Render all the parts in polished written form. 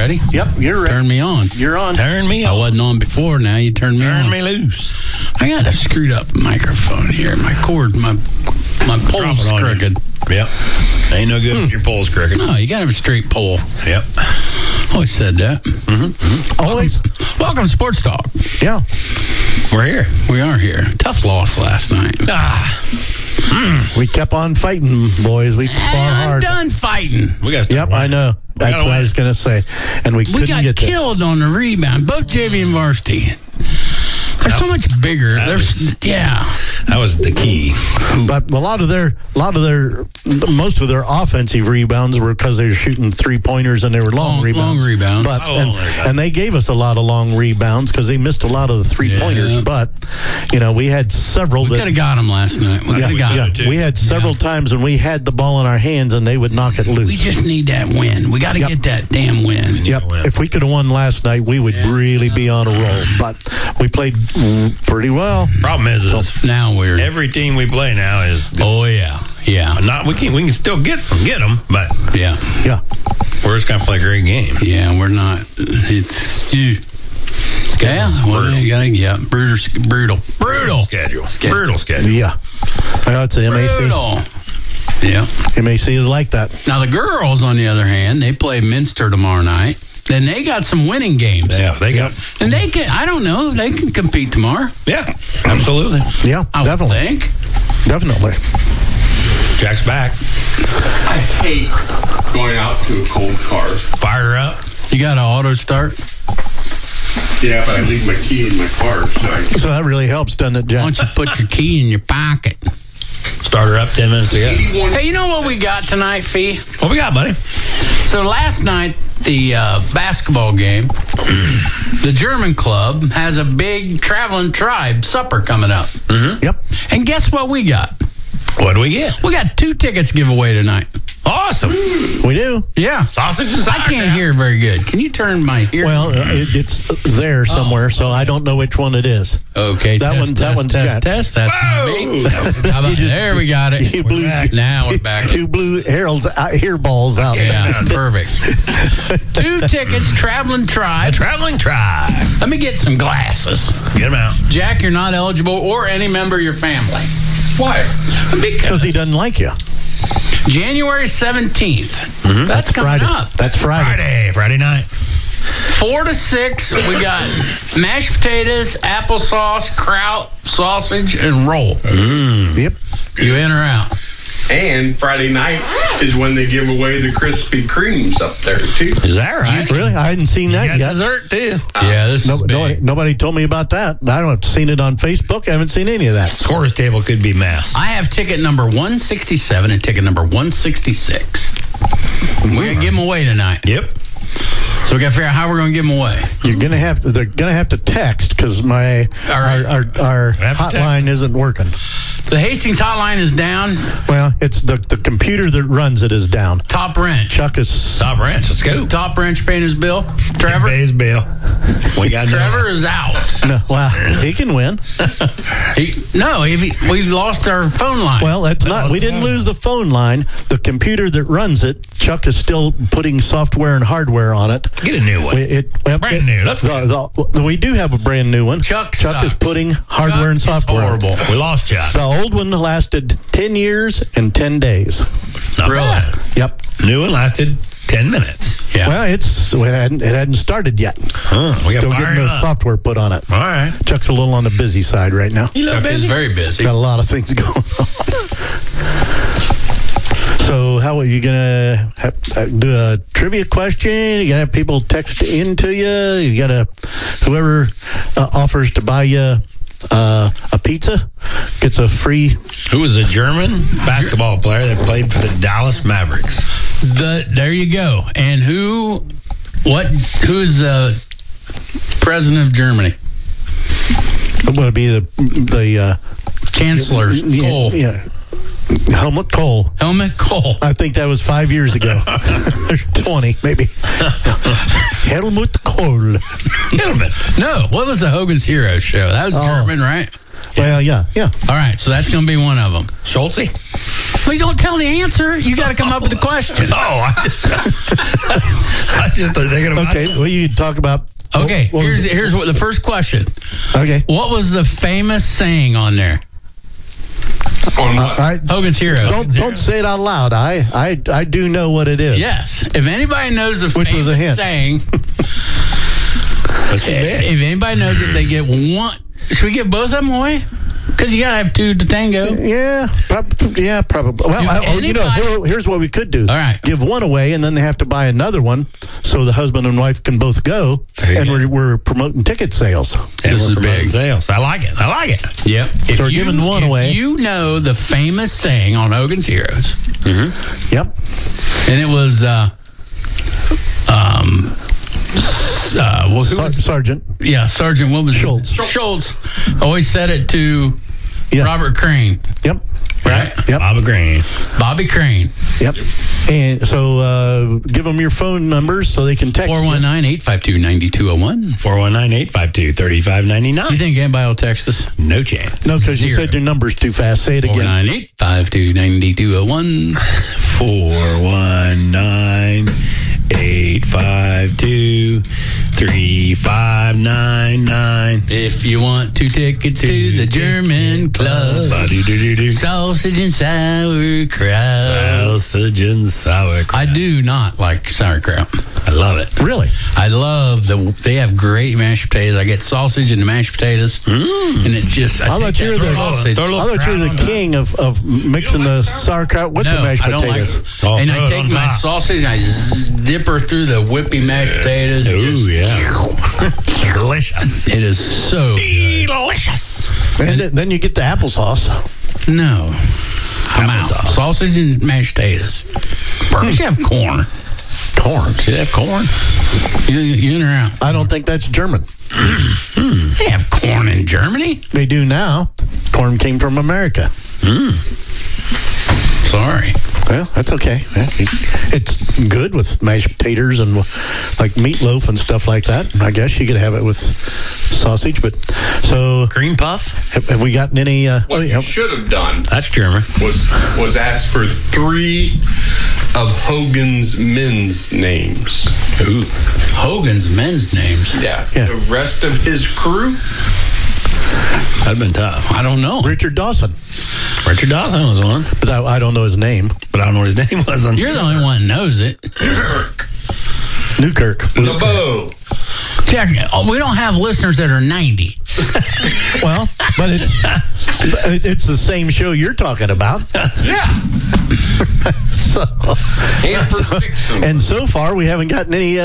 ready? Yep, you're ready. Turn me on. You're on. Turn me I on. wasn't on before. Now you turn me on. Turn me loose. I got a screwed up microphone here. My cord, my pole's Drop it on you. crooked. Yep. Ain't no good if your pole's crooked. No, you got to have a straight pole. Yep. Always said that. Always. Welcome to Sports Talk. Yeah. We're here. We are here. Tough loss last night. We kept on fighting, boys. We fought I'm hard. done fighting. We got. Yep, I know. That's what I was going to say. And we We couldn't got get there. killed on the rebound. Both JV and varsity. They're so much bigger. That was the key. But most of their offensive rebounds were because they were shooting 3-pointers and they were long rebounds. Long rebounds. But and they gave us a lot of long rebounds because they missed a lot of the 3-pointers. Yeah. But we had several. We could have got them last night. We could have got them. too. We had several times when we had the ball in our hands and they would knock it loose. We just need that win. We got to get that damn win. Yep. If we could have won last night, we would really be on a roll. But we played pretty well. Problem is Now we're every team we play now is Oh yeah. not. We can still get them, but Yeah. Yeah. we're just gonna play a great game. Yeah, we're not. It's brutal Schedule. Brutal schedule. Yeah. That's the MAC. Brutal. Yeah. MAC is like that. Now the girls, on the other hand, they play Minster tomorrow night. Then they got some winning games. Yeah, they got. And they can. I don't know. They can compete tomorrow. Yeah, absolutely. Yeah, I would definitely. think. Definitely. Jack's back. I hate going out to a cold car. Fired her up. You got an auto start. Yeah, but I leave my key in my car, So that really helps, doesn't it, Why Jack? don't you put your key in your pocket? Start her up 10 minutes ago. 81. Hey, you know what we got tonight, Fee? What we got, buddy? So last night, the basketball game, the German club has a big traveling tribe supper coming up. Yep. And guess what we got? What do we get? We got 2 tickets to give away tonight. Awesome. We do. Yeah. Sausage and I can't hear very good. Can you turn my ear? Well, it's there somewhere, so I don't know which one it is. Okay. that one's Jack. Test. That's me. How about, there we got it. You blew, Now we're back. You blew Harold's ear balls out. Yeah, perfect. 2 tickets, traveling tribe. Traveling tribe. Let me get some glasses. Get them out. Jack, you're not eligible, or any member of your family. Why? Because he doesn't like you. January 17th. That's coming Friday. up. That's Friday. Friday night. 4 to 6, we got mashed potatoes, applesauce, kraut, sausage, and roll. Yep. You in or out? And Friday night is when they give away the Krispy Kremes up there, too. Is that right? Really? I hadn't seen that Got yet. dessert too. Yeah, this is big. Nobody told me about that. I don't have seen it on Facebook. I haven't seen any of that. Scores table could be mass. I have ticket number 167 and ticket number 166. We're going to give them away tonight. Yep. So we got to figure out how we're going to give them away. You're gonna have to. They're gonna have to text because our hotline isn't working. The Hastings hotline is down. Well, it's the computer that runs it is down. Top wrench. Chuck is Top ranch. Let's go. Top wrench paying his bill. Trevor. Pays bill. We got Trevor is out. no. Well, he can win. We lost our phone line. Well, that's not. We didn't lose the phone line. The computer that runs it, Chuck is still putting software and hardware on it. Get a new one. Brand new. We do have a brand new one. Chuck is sucks. putting hardware and Chuck is software. horrible. We lost Chuck. The old one lasted 10 years and 10 days. Not Really? bad. Yep. New one lasted 10 minutes. Yeah. Well, it hadn't started yet. We got Still getting fired the up. software put on it. All right. Chuck's a little on the busy side right now. You Chuck is very busy. Got a lot of things going on. So how are you going to do a trivia question? You got to have people text into you. You got to, whoever offers to buy you a pizza gets a free. Who was a German basketball player that played for the Dallas Mavericks? There you go. And who's president of Germany? It would be the Chancellor Kohl. Yeah. Helmut Kohl. Helmut Kohl. I think that was 5 years ago. 20, maybe. Helmut Kohl. No, what was the Hogan's Heroes show? That was German, right? Well, yeah. All right, so that's going to be one of them. Schulte? Well, you don't tell the answer. You got to come up with the question. I was just thinking about Okay, well, you talk about. Okay, what was it? here's what the first question. Okay. What was the famous saying on there? On All what? right. Hogan's Heroes. Don't say it out loud. I do know what it is. Yes. If anybody knows the Which was famous a hint. saying, if anybody knows it, they get one. Should we give both of them away? Because you got to have two to tango. Yeah, probably. Well, here's what we could do. All right. Give one away, and then they have to buy another one, so the husband and wife can both go. There you And go. we're promoting ticket sales. And This we're is promoting big. sales. I like it. Yep. So we're giving one away. If you know the famous saying on Hogan's Heroes, Yep. and it was, who was Sergeant. yeah, Sergeant, what was it? Schultz. Schultz always said it to Yeah. Robert Crane, Yep. right? Yep. Bobby Green. Bobby Crane, Yep. And so give them your phone numbers so they can text. you. 419-852-9201. 419-852-3599. You think anybody will text us? No chance. No, because you Zero. said your numbers too fast. Say it again. 419-852-9201. 419-852-3599. If you want 2 tickets to the German club, sausage and sauerkraut. Sausage and sauerkraut. I do not like sauerkraut. I love it. Really? I love they have great mashed potatoes. I get sausage and the mashed potatoes, and it's just. I thought you were the- sausage. throw a little I thought you were the king of mixing the sauerkraut with the mashed I don't potatoes. like it. Oh, And throw I it take on my top. sausage and I dip her through the whippy mashed potatoes. Ooh, yeah. Delicious. It is so good. Delicious. And then you get the applesauce. No. I'm out. Sausage and mashed potatoes. You should have corn. Corn. Should have corn? You in or out? I don't think that's German. They have corn in Germany? They do now. Corn came from America. Sorry. Well, that's okay. It's good with mashed potatoes and like meatloaf and stuff like that. I guess you could have it with sausage. But so Cream puff? have we gotten any? What you should have done That's German. was ask for 3 of Hogan's men's names. Ooh. Hogan's men's names. Yeah. Yeah. The rest of his crew. That'd been tough. I don't know. Richard Dawson, Richard Dawson was one, but I don't know his name. but I don't know what his name was. You're the only one that knows it. Newkirk. LeBeau. Check. We don't have listeners that are 90. Well, but it's the same show you're talking about. Yeah. And so far we haven't gotten any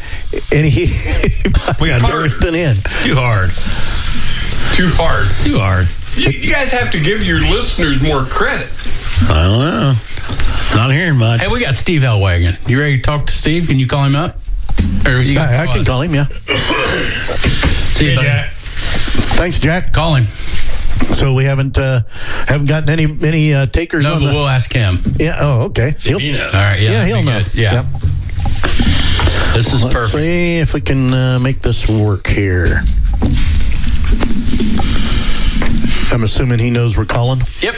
We got Thurston in. Too hard. Too hard. Too hard. You guys have to give your listeners more credit. I don't know. Not hearing much. Hey, we got Steve Hellwagon. You ready to talk to Steve? Can you call him up? Or you I can call him. Yeah. See you, buddy. Thanks, Jack. Call him. So we haven't gotten any takers No, on but the. we'll ask him. Yeah. Oh, okay. He knows. All right. Yeah. Yeah, he'll be know. good. Yeah. Yep. This is Let's perfect. see if we can make this work here. I'm assuming he knows we're calling. Yep.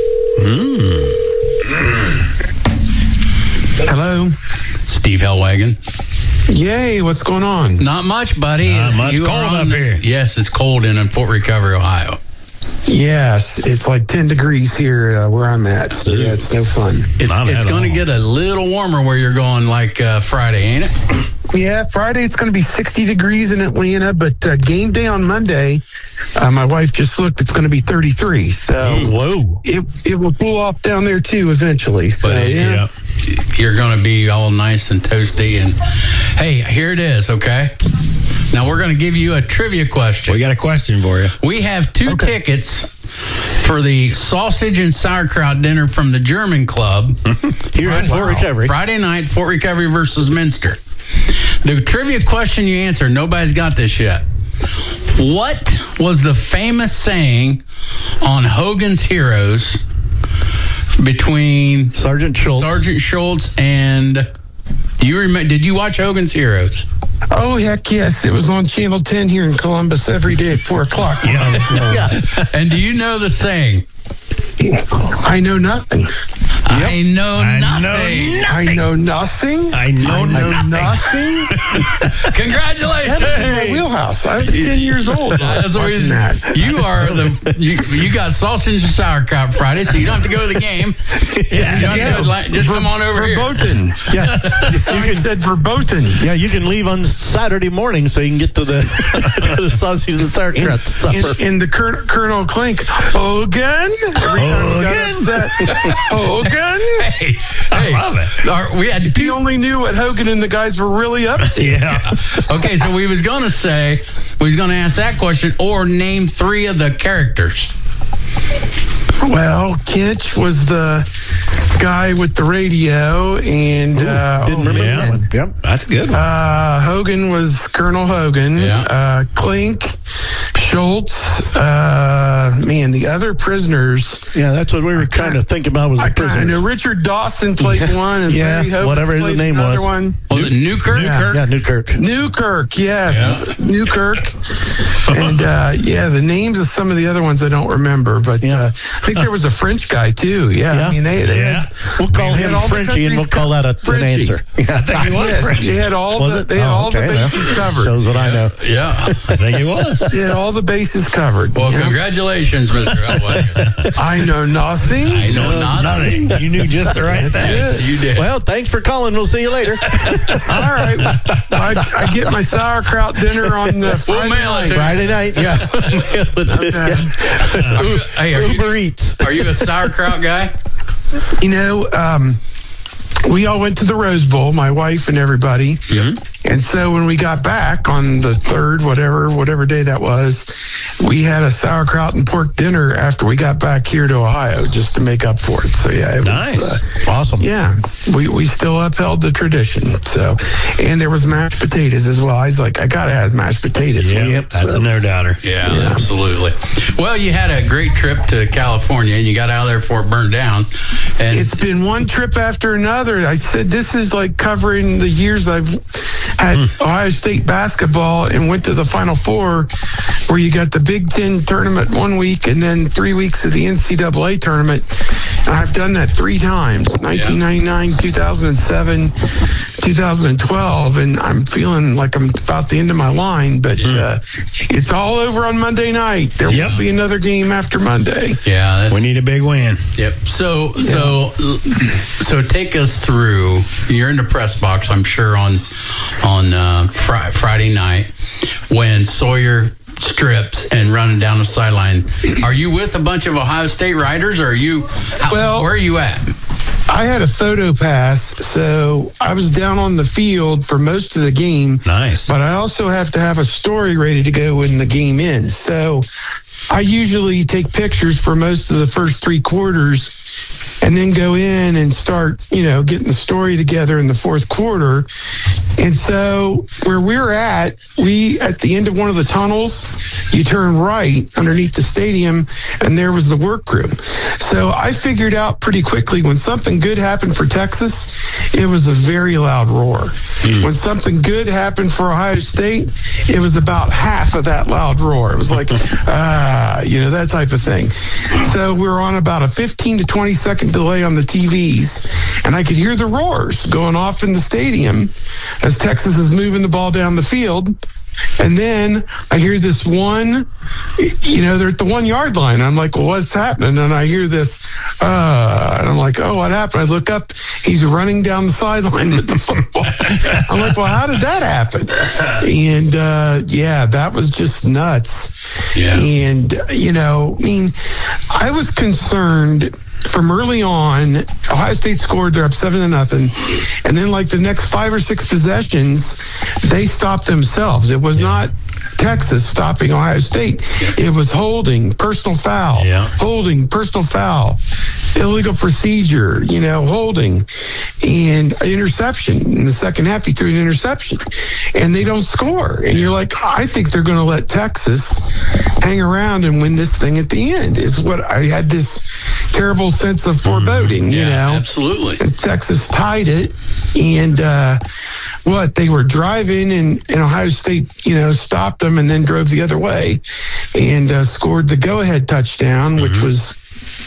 Hello. Steve Hellwagon. Yay, what's going on? Not much, buddy. Not much. You Cold are up here. Yes, it's cold in Fort Recovery, Ohio. Yes, it's like 10 degrees here where I'm at. So yeah, it's no fun. It's Not at going to all. get a little warmer where you're going like Friday, ain't it? Yeah, Friday it's going to be 60 degrees in Atlanta, but game day on Monday, my wife just looked, it's going to be 33. So Whoa. it will cool off down there too eventually. So But yeah. you're going to be all nice and toasty. And hey, here it is, okay? Now we're going to give you a trivia question. We got a question for you. We have 2 tickets for the sausage and sauerkraut dinner from the German Club. Here at Fort Recovery. Friday night, Fort Recovery versus Minster. The trivia question you answer, nobody's got this yet. What was the famous saying on Hogan's Heroes between Sergeant Schultz and you remember? Did you watch Hogan's Heroes? Oh, heck yes. It was on Channel 10 here in Columbus every day at 4 o'clock. Yeah. And do you know the saying? I know nothing. I know nothing. I know nothing. I know nothing. Congratulations. That's in my wheelhouse. I was 10 years old. That's what watching that. you are you got sausage and sauerkraut Friday, so you don't have to go to the game. Yeah, You don't have to go, just come on over here. Verboten. Yeah. You said verboten. Yeah, you can leave on Saturday morning so you can get to the, the sausage and sauerkraut supper. In the Colonel Klink, Hogan. Every time he got upset, Hogan. Hey, I love it. we had If he two. only knew what Hogan and the guys were really up to. Yeah. Okay, so we was gonna ask that question or name 3 of the characters. Well, Kinch was the guy with the radio, and Didn't remember yeah. that one. Yep. That's a good one. Hogan was Colonel Hogan. Yeah. Klink, Schultz, the other prisoners. Yeah, that's what we were trying to think about was the I kind of prisoners. know Richard Dawson played one, and Yeah, Larry Hogan whatever his played name another was. one. Was it Newkirk? Yeah, Newkirk. Newkirk, yes, Newkirk, and the names of some of the other ones I don't remember, but Yeah. I think there was a French guy too. Yeah, Yeah. I mean they Yeah. had. We'll call They had him all the Frenchie, and we'll countries call that an Frenchie. answer. Yeah. I think he was Yes, French. they had all Was the it? they had all the bases well, covered. shows what I know. Yeah. I think it was. They had all the bases covered. Well, you know? congratulations, Mr. Elway. I know nothing. I know nothing. Nothing. You knew just the right thing. Yes, you did. Well, thanks for calling. We'll see you later. All right, I get my sauerkraut dinner on the We'll Friday mail it night. to you. Friday night, yeah. Hey, are you, Uber Eats. are you a sauerkraut guy? You know, we all went to the Rose Bowl, my wife and everybody. And so when we got back on the 3rd, whatever day that was, we had a sauerkraut and pork dinner after we got back here to Ohio just to make up for it. So yeah, it Nice. was Awesome. yeah, we still upheld the tradition. So, and there was mashed potatoes as well. I was like, I gotta have mashed potatoes. Yeah, that's a no doubter. Yeah, absolutely. Well, you had a great trip to California, and you got out of there before it burned down. And It's been one trip after another. I said this is like covering the years I've had Ohio State basketball and went to the Final Four, where you got the Big Ten tournament 1 week and then 3 weeks of the NCAA tournament. And I've done that 3 times: 1999, 2007, 2012, and I'm feeling like I'm about the end of my line. But it's all over on Monday night. There Yep. will be another game after Monday. yeah, that's, We need a big win. yep. So take us through. You're in the press box, I'm sure, on Friday night when Sawyer strips and running down the sideline. Are you with a bunch of Ohio State riders, or are you? Where are you at? I had a photo pass, so I was down on the field for most of the game. Nice. But I also have to have a story ready to go when the game ends. So I usually take pictures for most of the first 3 quarters and then go in and start, getting the story together in the 4th quarter. And so where we're at the end of one of the tunnels, you turn right underneath the stadium, and there was the workroom. So I figured out pretty quickly when something good happened for Texas, it was a very loud roar. When something good happened for Ohio State, it was about half of that loud roar. It was like, that type of thing. So we're on about a 15 to 20 second delay on the TVs, and I could hear the roars going off in the stadium as Texas is moving the ball down the field. And then I hear this one, they're at the 1 yard line. I'm like, well, what's happening? And I hear this, and I'm like, oh, what happened? I look up, he's running down the sideline with the football. I'm like, well, how did that happen? And that was just nuts. Yeah. And, I was concerned from early on. Ohio State scored, they're up 7-0. And then like the next 5 or 6 possessions, they stopped themselves. It was not Texas stopping Ohio State. It was holding, personal foul, holding, personal foul, illegal procedure, holding, and interception. In the second half, he threw an interception, and they don't score. And you're like, I think they're going to let Texas hang around and win this thing at the end, is what I had this terrible sense of foreboding, Absolutely. And Texas tied it, and they were driving, and Ohio State, stopped them and then drove the other way and scored the go-ahead touchdown, which was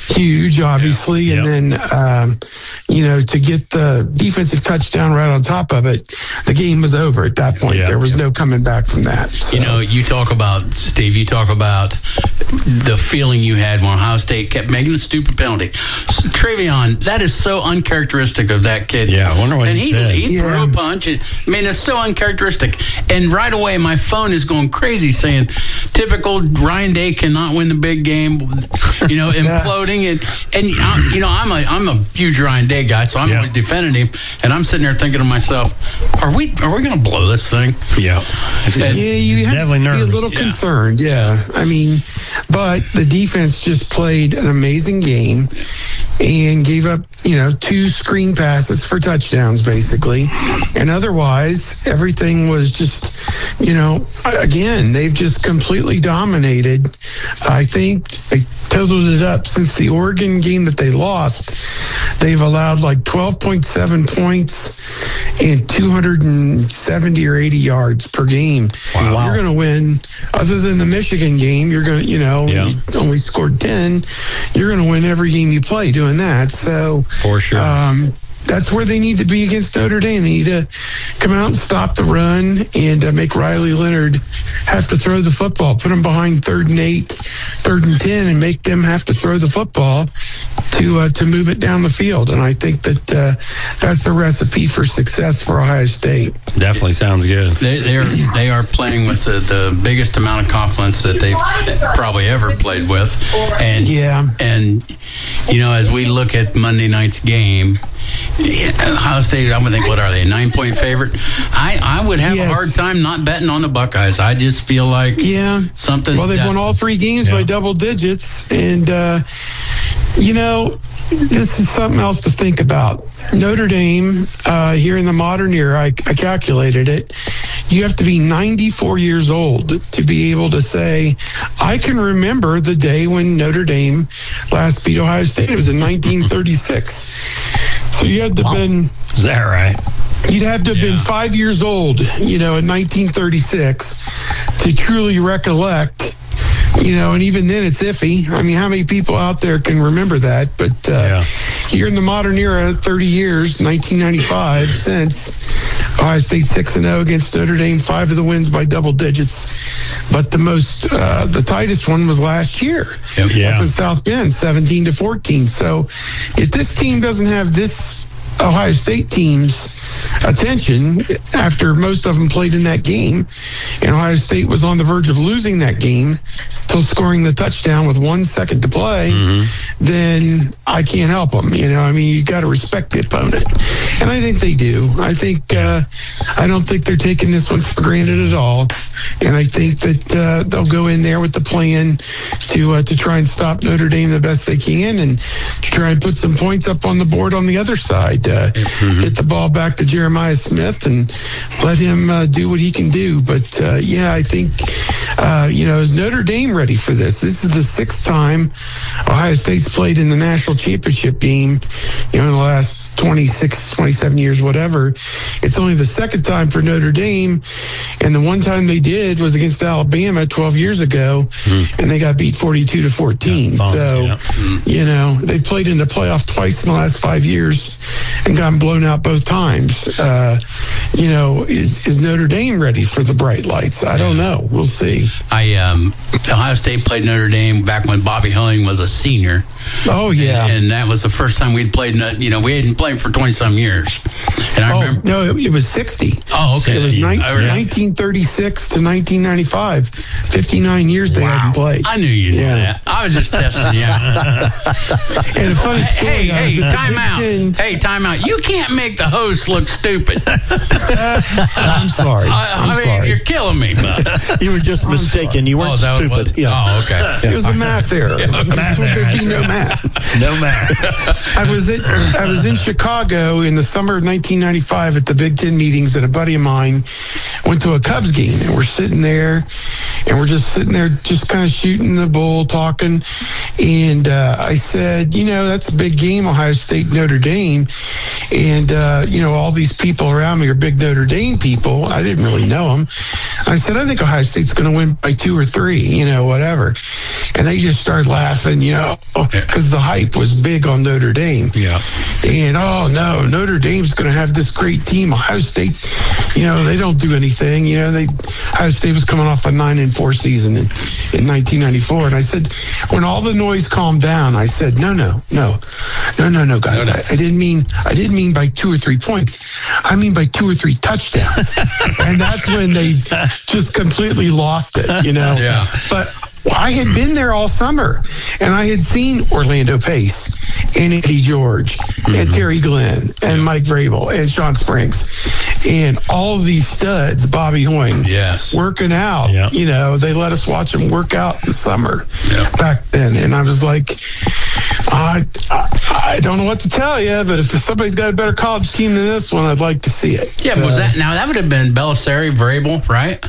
huge, obviously, and then to get the defensive touchdown right on top of it, the game was over at that point. There was no coming back from that. So. You talk about, Steve, the feeling you had when Ohio State kept making the stupid penalty. Travion, that is so uncharacteristic of that kid. Yeah, I wonder what he said. He threw a punch. It's so uncharacteristic. And right away, my phone is going crazy saying, typical Ryan Day cannot win the big game, imploding. And I'm a huge Ryan Day guy, so I'm always defending him. And I'm sitting there thinking to myself, are we going to blow this thing? Yeah. You have definitely to be nervous. a little concerned. Yeah. But the defense just played an amazing game and gave up, 2 screen passes for touchdowns, basically. And otherwise, everything was just, again, they've just completely dominated. I think they totaled it up since the Oregon game that they lost. They've allowed like 12.7 points and 270 or 80 yards per game. Wow. You're going to win. Other than the Michigan game, you're going to, you only scored 10. You're going to win every game you play doing that. So for sure. That's where they need to be against Notre Dame. They need to come out and stop the run and make Riley Leonard have to throw the football, put them behind 3rd and 8, 3rd and 10, and make them have to throw the football to move it down the field. And I think that that's a recipe for success for Ohio State. Definitely sounds good. They are playing with the biggest amount of confidence that they've probably ever played with. And as we look at Monday night's game, Ohio State, I would think, what are they, a 9-point favorite? I would have a hard time not betting on the Buckeyes. I just feel like something's Well, they've won all 3 games by double digits. And, this is something else to think about. Notre Dame, here in the modern era, I calculated it, you have to be 94 years old to be able to say, I can remember the day when Notre Dame last beat Ohio State. It was in 1936. So you had to have been... Is that right? You'd have to have been 5 years old, in 1936 to truly recollect, and even then it's iffy. How many people out there can remember that? But here in the modern era, 30 years, 1995, since Ohio State 6-0 against Notre Dame, 5 of the wins by double digits. But the tightest one was last year. Up in South Bend, 17-14. So if this team doesn't have this Ohio State team's attention after most of them played in that game, and Ohio State was on the verge of losing that game till scoring the touchdown with 1 second to play, then I can't help them. You got to respect the opponent. And I think they do. I don't think they're taking this one for granted at all. And I think that they'll go in there with the plan to try and stop Notre Dame the best they can and to try and put some points up on the board on the other side. Get the ball back to Jeremiah Smith and let him do what he can do. But, I think, is Notre Dame ready for this? This is the 6th time Ohio State's played in the national championship game, in the last 26, 27 years, whatever. It's only the 2nd time for Notre Dame, and the one time they did was against Alabama 12 years ago, and they got beat 42-14. They played in the playoff twice in the last 5 years and gotten blown out both times. Is Notre Dame ready for the bright lights? I don't know. We'll see. Ohio State played Notre Dame back when Bobby Hilling was a senior. Oh, yeah. And that was the first time we'd played, we hadn't played for 20-some years. And I remember... No, it was 60. Oh, okay. It was 1936 to 1995. 59 years they hadn't played. I knew you knew that. I was just testing you out. And a funny story. Time out. You can't make the host look stupid. I'm sorry. I'm sorry. You're killing me, bud. You were just mistaken. You weren't stupid. Oh, okay. It was a math error. There'd be no math. No math. I was in Chicago in the summer of 1995 at the Big Ten meetings, and a buddy of mine went to a Cubs game, and we're sitting there, just kind of shooting the bull, talking. And I said, that's a big game, Ohio State, Notre Dame. And, all these people around me are big Notre Dame people. I didn't really know them. I said, I think Ohio State's going to win by 2 or 3, whatever. and they just started laughing, because the hype was big on Notre Dame. Yeah. And, oh, no, Notre Dame's going to have this great team. Ohio State, they don't do anything. Ohio State was coming off a 9-4 season in 1994. And I said, when all the noise calmed down, I said, no, guys. I didn't mean by 2 or 3 points. I mean by 2 or 3 touchdowns. And that's when they just completely lost it, Yeah. But I had been there all summer, and I had seen Orlando Pace and Eddie George and Terry Glenn and Mike Vrabel and Sean Springs and all of these studs, Bobby Hoying, working out. Yeah. They let us watch them work out in the summer back then. And I was like, I don't know what to tell you, but if somebody's got a better college team than this one, I'd like to see it. Yeah, so, that would have been Belisari, Vrabel, right?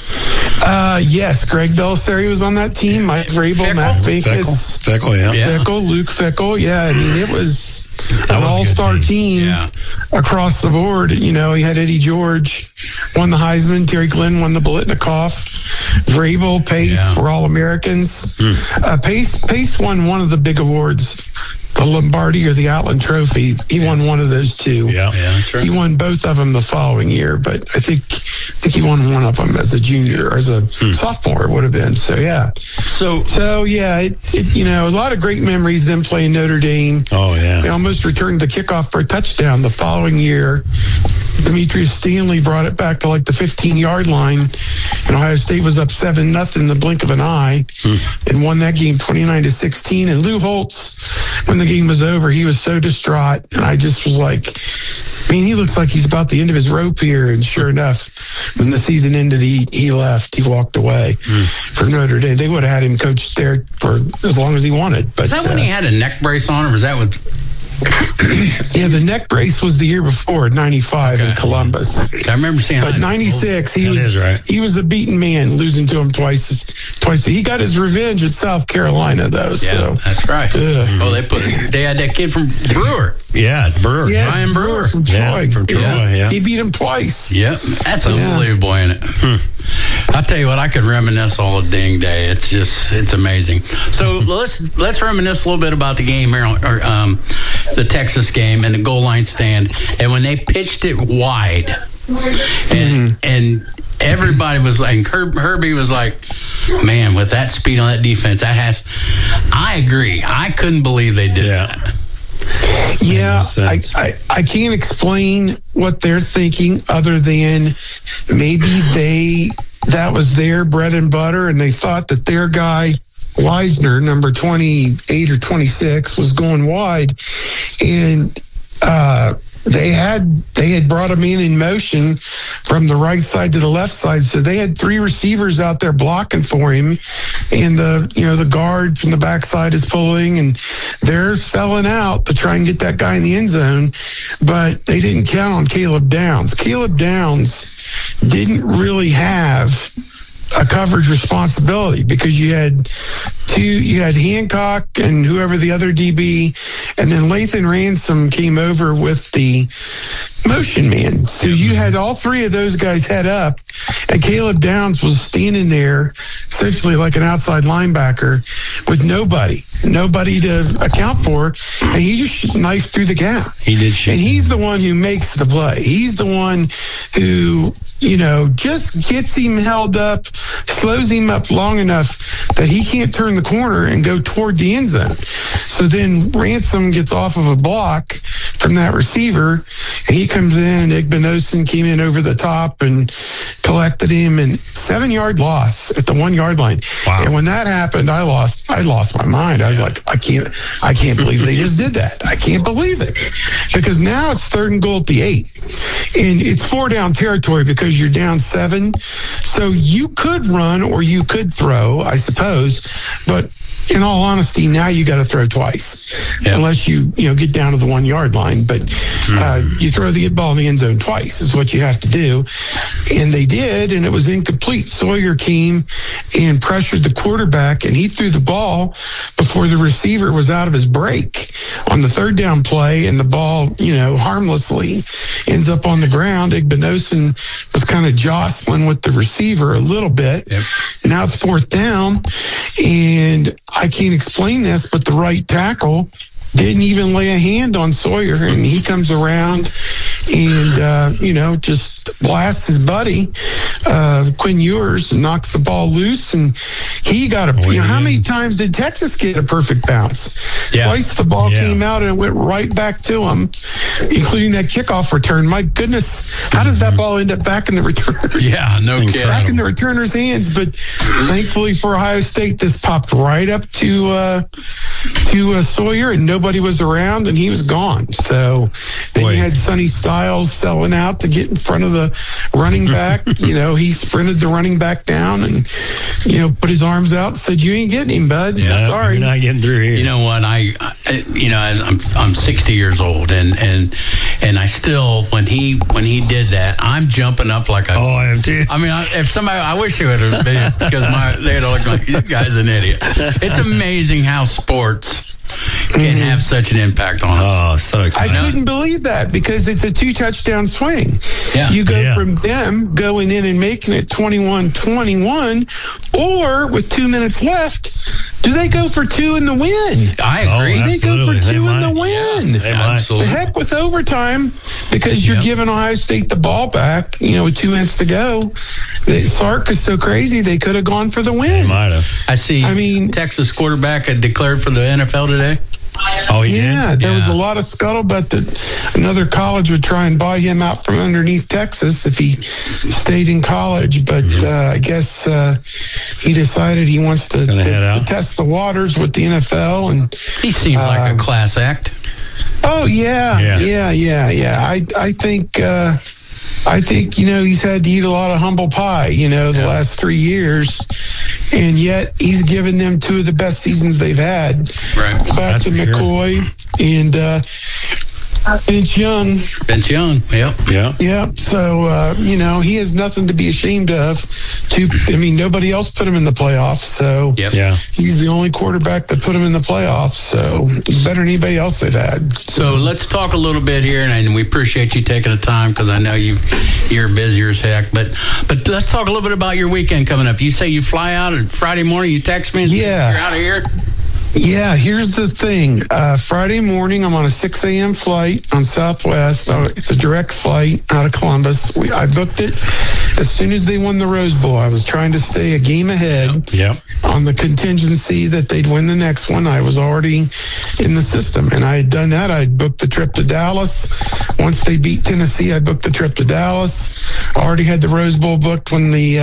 Yes, Greg Belisari was on that team. Mike Vrabel, Matt Vegas, Fickle, Luke Fickle. Yeah, I mean, it was an all-star team across the board. He had Eddie George, won the Heisman. Terry Glenn won the Biletnikoff. Vrabel, Pace were All-Americans. Pace won one of the big awards, the Lombardi or the Outland Trophy. He won one of those two. Yeah, that's right. He won both of them the following year, but I think he won one of them as a junior or as a sophomore. It would have been. So yeah. So yeah, a lot of great memories. Them playing Notre Dame. Oh yeah. They almost returned the kickoff for a touchdown the following year. Demetrius Stanley brought it back to like the 15-yard line, and Ohio State was up 7-0 in the blink of an eye, and won that game 29-16. And Lou Holtz, when the game was over, he was so distraught, and I just was like, he looks like he's about the end of his rope here. And sure enough, when the season ended, he left. He walked away from Notre Dame. They would have had him coach there for as long as he wanted. But is that when he had a neck brace on, or was that with? Yeah, the neck brace was the year before, 95 in Columbus. I remember seeing that. But 96, he was a beaten man, losing to him twice. He got his revenge at South Carolina, though. Yeah, so. That's right. They had that kid from Brewer. Yeah, Brewer. Yes, Ryan Brewer. From Troy. From Troy, yeah. He beat him twice. Yeah, that's unbelievable, ain't it? I'll tell you what, I could reminisce all dang day. It's amazing. So let's reminisce a little bit about the game here, the Texas game and the goal line stand, and when they pitched it wide, and everybody was like, Herbie was like, man, with that speed on that defense, I agree. I couldn't believe they did that. Yeah, I can't explain what they're thinking other than maybe that was their bread and butter, and they thought that their guy Weisner, number 28 or 26, was going wide, and they had brought him in motion from the right side to the left side, so they had 3 receivers out there blocking for him, and the guard from the backside is pulling, and they're selling out to try and get that guy in the end zone, but they didn't count on Caleb Downs. Caleb Downs didn't really have a coverage responsibility because you had Hancock and whoever the other DB, and then Lathan Ransom came over with the motion man. So you had all 3 of those guys head up, and Caleb Downs was standing there essentially like an outside linebacker with nobody to account for, and he just knifed through the gap. He did shoot. And he's the one who makes the play. He's the one who, just gets him held up, slows him up long enough that he can't turn the corner and go toward the end zone. So then Ransom gets off of a block from that receiver, and he comes in, and Igbinosun came in over the top and collected him, and 7-yard loss at the 1-yard line. Wow. And when that happened, I lost my mind. I was like, I can't believe they just did that. I can't believe it. Because now it's 3rd and goal at the 8. And it's 4-down territory because you're down 7. So you could run or you could throw, I suppose, but in all honesty, now you got to throw twice, unless you get down to the 1-yard line. But you throw the ball in the end zone twice is what you have to do, and they did, and it was incomplete. Sawyer came and pressured the quarterback, and he threw the ball before the receiver was out of his break on the third down play, and the ball, harmlessly ends up on the ground. Igbinosun was kind of jostling with the receiver a little bit. Yep. Now it's fourth down, and I can't explain this, but the right tackle didn't even lay a hand on Sawyer, and he comes around and, just blasts his buddy, Quinn Ewers, and knocks the ball loose, and he got how many times did Texas get a perfect bounce? Yeah. Twice the ball came out and it went right back to him, including that kickoff return. My goodness, how does that ball end up back in the returners? Yeah, no kidding. Back in the returner's hands, but thankfully for Ohio State, this popped right up to Sawyer, and nobody was around, and he was gone. So then you had Sonny Styles selling out to get in front of the running back. He sprinted the running back down and, put his arms out and said, "You ain't getting him, bud. Yeah, Sorry. You're not getting through here." You know what? I'm 60 years old, and I still, when he did that, I'm jumping up like a. Oh, I am too. I mean, if somebody, I wish it would have been, because they'd look like, this guy's an idiot. It's amazing how sports can have such an impact on us. Oh, so exciting. I couldn't believe that, because it's a 2-touchdown swing. Yeah. You go from them going in and making it 21-21, or with 2 minutes left, do they go for two in the win? I agree. Do they go for Absolutely. two They in the might. win? They might. The Absolutely. heck with overtime, because you're giving Ohio State the ball back, with 2 minutes to go. Sark is so crazy, they could have gone for the They win. might have. I see. I mean- Texas quarterback had declared for the NFL today. Oh, he Yeah, did? there was a lot of scuttlebutt that another college would try and buy him out from underneath Texas if he stayed in college. But I guess he decided he wants to head out. test the waters with the NFL. And He seems like a class act. oh yeah. I think he's had to eat a lot of humble pie. The last 3 years. And yet he's given them two of the best seasons they've had. Right. Back That's to for sure. McCoy and Vince Young. Vince Young. Yep. Yeah. Yeah. So, he has nothing to be ashamed of. Nobody else put him in the playoffs. So Yep. Yeah. he's the only quarterback that put him in the playoffs. So he's better than anybody else they've had. So let's talk a little bit here, and we appreciate you taking the time, because I know you're busier as heck. But let's talk a little bit about your weekend coming up. You say you fly out on Friday morning. You text me and say Yeah. you're out of here. Yeah, here's the thing. Friday morning, I'm on a 6 a.m. flight on Southwest. It's a direct flight out of Columbus. I booked it as soon as they won the Rose Bowl. I was trying to stay a game ahead Yep. on the contingency that they'd win the next one. I was already in the system, and I had done that. I booked the trip to Dallas. Once they beat Tennessee, I booked the trip to Dallas. I already had the Rose Bowl booked when the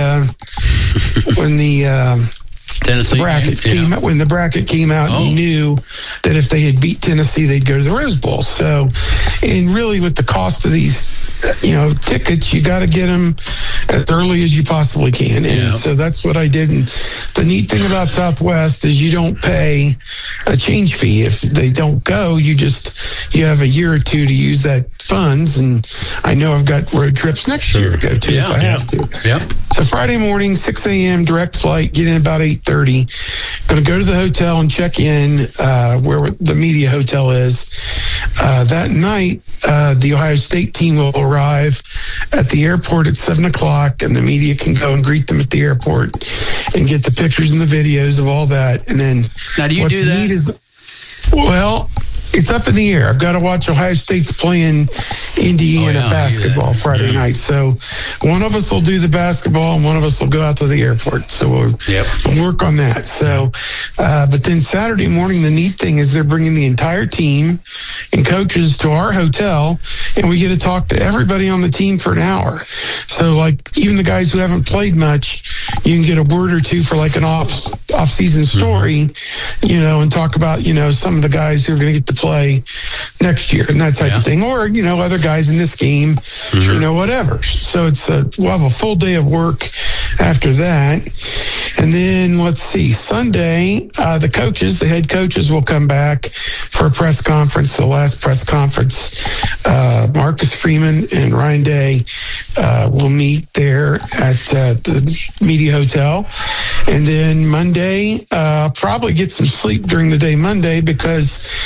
Tennessee bracket game? came out. When the bracket came out, you knew that if they had beat Tennessee, they'd go to the Rose Bowl. So, and really, with the cost of these, tickets, you got to get them as early as you possibly can. And so that's what I did. And the neat thing about Southwest is you don't pay a change fee. If they don't go, you have a year or two to use that funds. And I know I've got road trips next year to go to if I have to. Yep. So Friday morning, 6 a.m., direct flight, get in about 8:30. Going to go to the hotel and check in where the media hotel is. That night, the Ohio State team will arrive at the airport at 7 o'clock, and the media can go and greet them at the airport and get the pictures and the videos of all that. And then Now, do you what's do that? neat is, well, it's up in the air. I've got to watch Ohio State's playing Indiana basketball Friday night. So one of us will do the basketball and one of us will go out to the airport. So we'll work on that. So, but then Saturday morning, the neat thing is they're bringing the entire team and coaches to our hotel, and we get to talk to everybody on the team for an hour. So like even the guys who haven't played much, you can get a word or two for like an off-season story, and talk about, some of the guys who are going to get to play next year and that type of thing. Or, other guys in this game, whatever. So we'll have a full day of work after that. And then let's see, Sunday, the head coaches will come back for a press conference, the last press conference. Marcus Freeman and Ryan Day will meet there at the media hotel. And then Monday, I'll probably get some sleep during the day Monday, because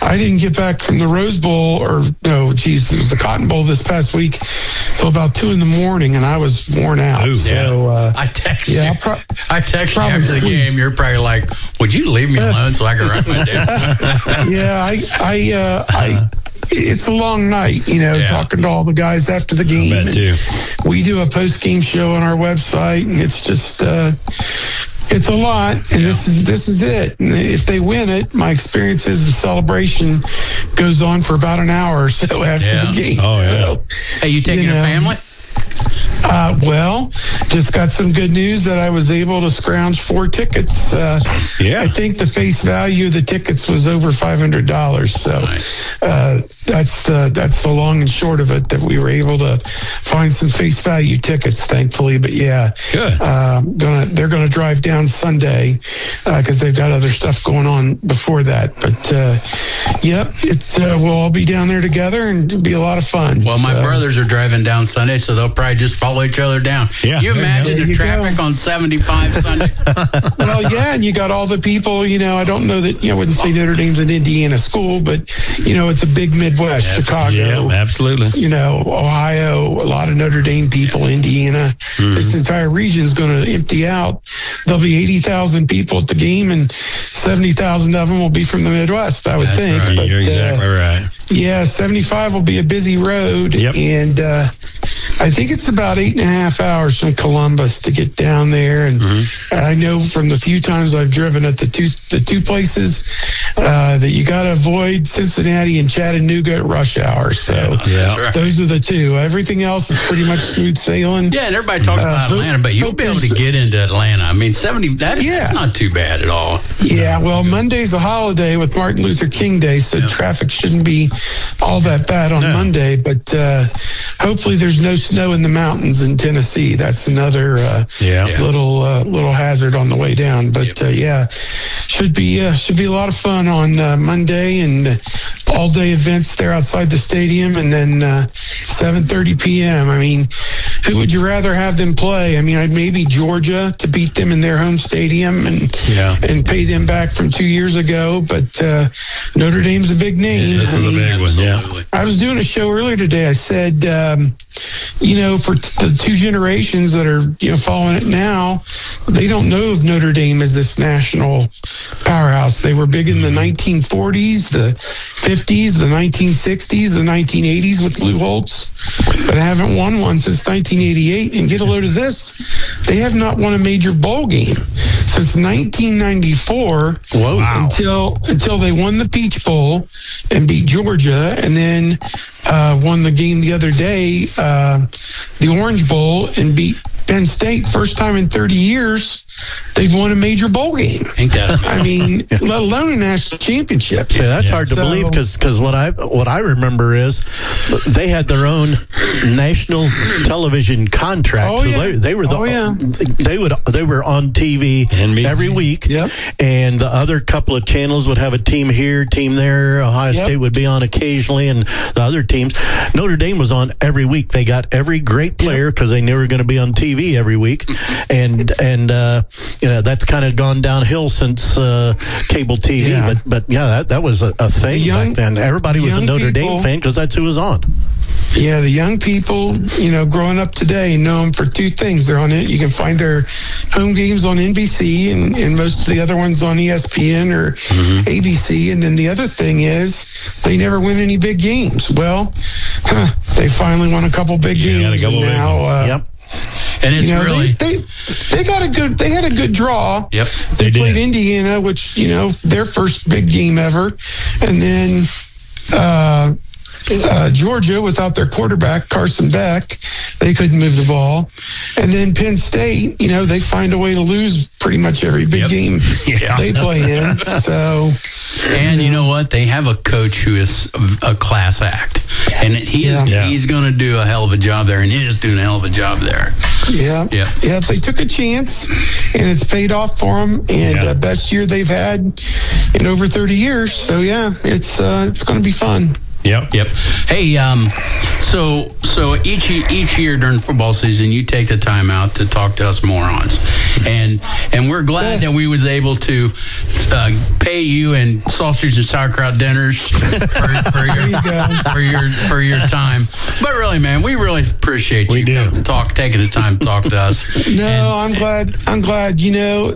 I didn't get back from the Rose Bowl, it was the Cotton Bowl this past week till about 2 a.m, and I was worn out. Ooh, so I text you. yeah, I text you probably after the sleep. game. You're probably like, "Would you leave me alone so I can write my day?" yeah, it's a long night, talking to all the guys after the game. bet too. We do a post-game show on our website, and it's just it's a lot. And this is it. And if they win it, my experience is the celebration goes on for about an hour or so after the game. Oh, yeah. So, Hey, you taking your family? well, just got some good news that I was able to scrounge 4 tickets. I think the face value of the tickets was over $500. So Nice. That's the long and short of it, that we were able to find some face value tickets, thankfully. But yeah, Good. they're gonna drive down Sunday because they've got other stuff going on before that. But we'll all be down there together and it'll be a lot of fun. Well, my brothers are driving down Sunday, so they'll probably just follow each other down. Yeah. You imagine There the you traffic on 75 Sunday? Well, yeah, and you got all the people, I don't know that, I wouldn't say Notre Dame's an Indiana school, but, it's a big Midwest, Chicago, Yeah, absolutely. Ohio, a lot of Notre Dame people, Indiana. This entire region is going to empty out. There'll be 80,000 people at the game, and 70,000 of them will be from the Midwest, I would That's think. right. But, You're exactly right. yeah, 75 will be a busy road, Yep. and I think it's about 8.5 hours from Columbus to get down there. And I know from the few times I've driven at the two places that you got to avoid Cincinnati and Chattanooga at rush hour. So Yeah. Sure. those are the two. Everything else is pretty much smooth sailing. Yeah, and everybody talks about Atlanta, but you'll be able to get into Atlanta. I mean, 70, that's not too bad at all. Yeah, well, Monday's a holiday with Martin Luther King Day, so traffic shouldn't be all that bad on Monday. But hopefully, there's no snow in the mountains in Tennessee. That's another little hazard on the way down. But should be a lot of fun on Monday, and all day events there outside the stadium, and then 7:30 p.m. I mean, who would you rather have them play? I mean, I'd maybe Georgia to beat them in their home stadium and pay them back from 2 years ago. But Notre Dame's a big name. This is a big one, yeah. I was doing a show earlier today. I said, for the two generations that are, following it now, they don't know of Notre Dame as this national powerhouse. They were big in the 1940s, the 50s, the 1960s, the 1980s with Lou Holtz, but haven't won one since 1988. And get a load of this, they have not won a major bowl game since 1994. Whoa. Wow. Until they won the Peach Bowl and beat Georgia, and then won the game the other day, the Orange Bowl, and beat Penn State. First time in 30 years they've won a major bowl game. Ain't that I mean, let alone a national championship. Yeah, that's hard to So- believe because what I remember is they had their own national television contract. Oh, So yeah. they were they were on TV NBC. every week. Yep. And the other couple of channels would have a team here, team there. Ohio Yep. State would be on occasionally, and the other teams. Notre Dame was on every week. They got every great player because they knew they were going to be on TV every week, and that's kind of gone downhill since cable TV. Yeah. But that was a thing back then. Everybody was a young Notre Dame people- fan because that's who was on. Yeah, the young people, growing up today know them for two things. They're on it. You can find their home games on NBC and most of the other ones on ESPN or ABC. And then the other thing is they never win any big games. Well, they finally won a couple big games. a couple And big now, ones. Yep. And it's really, they had a good draw. Yep, They they played did. Indiana, which their first big game ever, and then Georgia without their quarterback Carson Beck, they couldn't move the ball, and then Penn State, they find a way to lose pretty much every big game Yeah. they play in. So, and you know what? They have a coach who is a class act, and he's going to do a hell of a job there, and he is doing a hell of a job there. yeah, they took a chance, and it's paid off for them, and best year they've had in over 30 years. So yeah, it's going to be fun. Yep. Yep. Hey, So each year during football season, you take the time out to talk to us morons, and we're glad that we was able to pay you in sausage and sauerkraut dinners for your time. But really, man, we really appreciate you taking the time to talk to us. No, I'm glad. You know,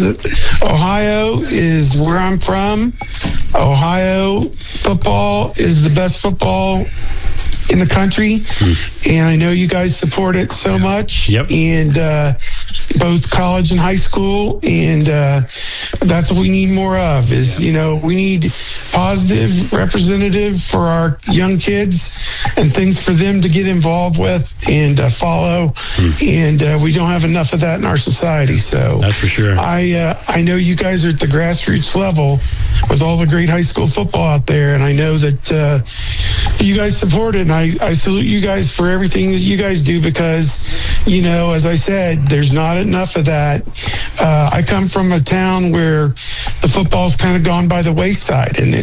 Ohio is where I'm from. Ohio football is the best football in the country, and I know you guys support it so much. Yep. And both college and high school, and that's what we need more of. Is we need positive representative for our young kids and things for them to get involved with and follow. And we don't have enough of that in our society. So that's for sure. I know you guys are at the grassroots level with all the great high school football out there, and I know that you guys support it, and I salute you guys for everything that you guys do, because, as I said, there's not enough of that. I come from a town where the football's kind of gone by the wayside, and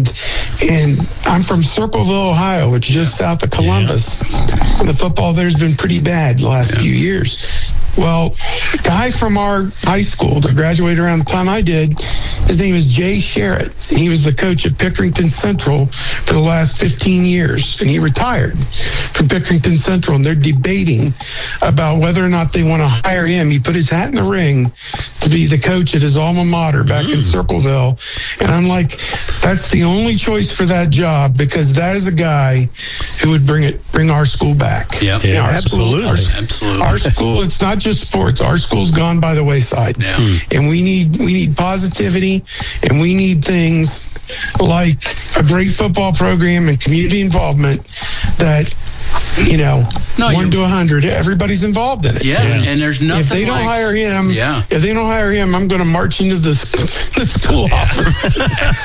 I'm from Circleville, Ohio, which is just south of Columbus. And the football there's been pretty bad the last few years. Well, a guy from our high school that graduated around the time I did, his name is Jay Sherritt. He was the coach at Pickerington Central for the last 15 years, and he retired from Pickerington Central, and they're debating about whether or not they want to hire him. He put his hat in the ring to be the coach at his alma mater back in Circleville. And I'm like, that's the only choice for that job, because that is a guy who would bring our school back. Yeah, absolutely. Our school, it's not just sports. Our school's gone by the wayside. Yeah. And we need positivity, and we need things like a great football program and community involvement that, 1 to 100, everybody's involved in it. Yeah, and there's nothing. If they don't hire him, I'm going to march into the school office.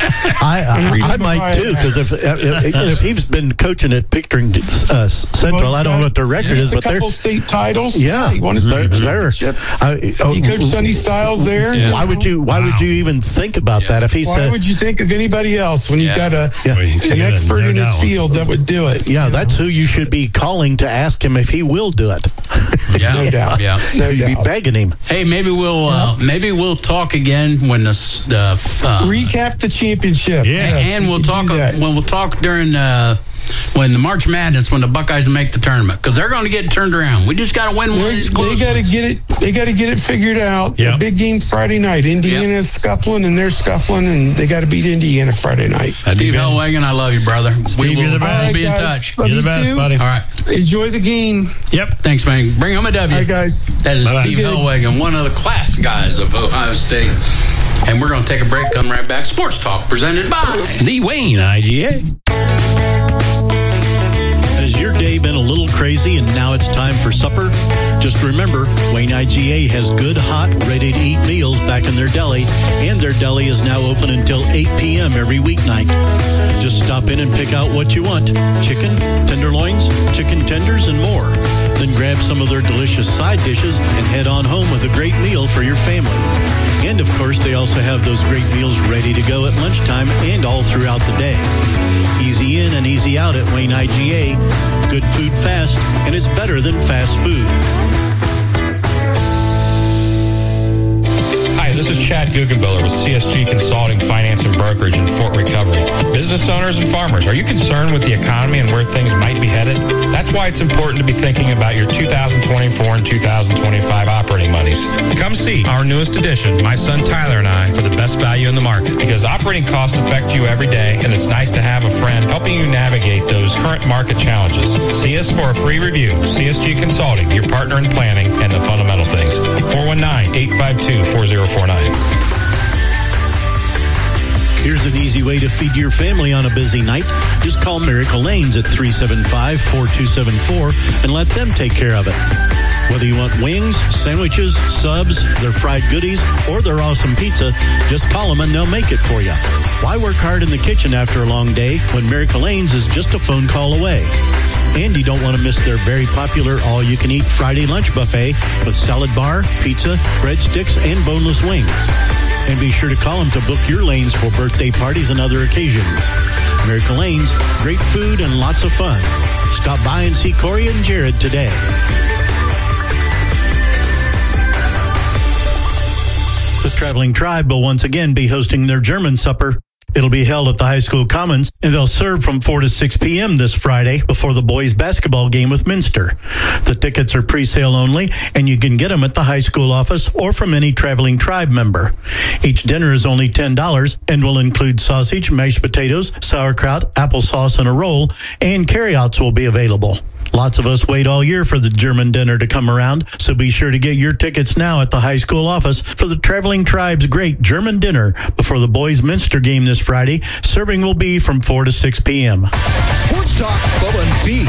I might too, because if he's been coaching at Pickerington Central, I don't know what their record is, but a couple state titles. Yeah, he won a state championship. He coached Sunny Styles there. Yeah. Why would you even think about that if he said? Why would you think of anybody else when you've got an expert in his field that would do it? Yeah, that's who you should be calling to ask him if he will do it. Yeah, no doubt. Yeah, you'd be begging him. Hey, maybe we'll talk again when the recap the championship. Yeah, and we'll talk during when the March Madness, when the Buckeyes make the tournament, because they're going to get turned around. We just got to win one of these close They got to get it figured out. Yep. The big game Friday night. Indiana's scuffling, and they're scuffling, and they got to beat Indiana Friday night. Steve Hellwagon, I love you, brother. Steve, you're the best. We'll be in touch. Love You're the best, too. buddy. All right. Enjoy the game. Yep. Thanks, man. Bring home a W. All right, guys. That is Bye-bye. Steve Good. Hellwagon, one of the class guys of Ohio State. And we're going to take a break, come right back. Sports Talk presented by The Wayne IGA. Has your day been a little crazy and now it's time for supper? Just remember, Wayne IGA has good, hot, ready-to-eat meals back in their deli, and their deli is now open until 8 p.m. every weeknight. Just stop in and pick out what you want. Chicken, tenderloins, chicken tenders, and more. Then grab some of their delicious side dishes and head on home with a great meal for your family. And, of course, they also have those great meals ready to go at lunchtime and all throughout the day. Easy in and easy out at Wayne IGA. Good food fast, and it's better than fast food. Hi, this is Chad Guggenbiller with CSG Consulting, Finance, and Brokerage in Fort Recovery. Business owners and farmers, are you concerned with the economy and where things might be headed? That's why it's important to be thinking about your 2024 and 2025 operating monies. Come see our newest edition, my son Tyler and I, for the best value in the market. Because operating costs affect you every day, and it's nice to have a friend helping you navigate those current market challenges. See us for a free review. CSG Consulting, your partner in planning and the fundamental things. 419-852-4049. Here's an easy way to feed your family on a busy night. Just call Miracle Lanes at 375-4274 and let them take care of it. Whether you want wings, sandwiches, subs, their fried goodies, or their awesome pizza, just call them and they'll make it for you. Why work hard in the kitchen after a long day when Miracle Lanes is just a phone call away? And you don't want to miss their very popular all-you-can-eat Friday lunch buffet with salad bar, pizza, breadsticks, and boneless wings. And be sure to call them to book your lanes for birthday parties and other occasions. Miracle Lanes, great food and lots of fun. Stop by and see Corey and Jared today. The Traveling Tribe will once again be hosting their German supper. It'll be held at the high school commons, and they'll serve from 4 to 6 p.m. this Friday before the boys' basketball game with Minster. The tickets are pre-sale only, and you can get them at the high school office or from any Traveling Tribe member. Each dinner is only $10 and will include sausage, mashed potatoes, sauerkraut, applesauce, and a roll, and carryouts will be available. Lots of us wait all year for the German dinner to come around, so be sure to get your tickets now at the high school office for the Traveling Tribe's great German dinner before the boys' Minster game this Friday. Serving will be from 4 to 6 p.m. Sports Talk, Bubba and Fee.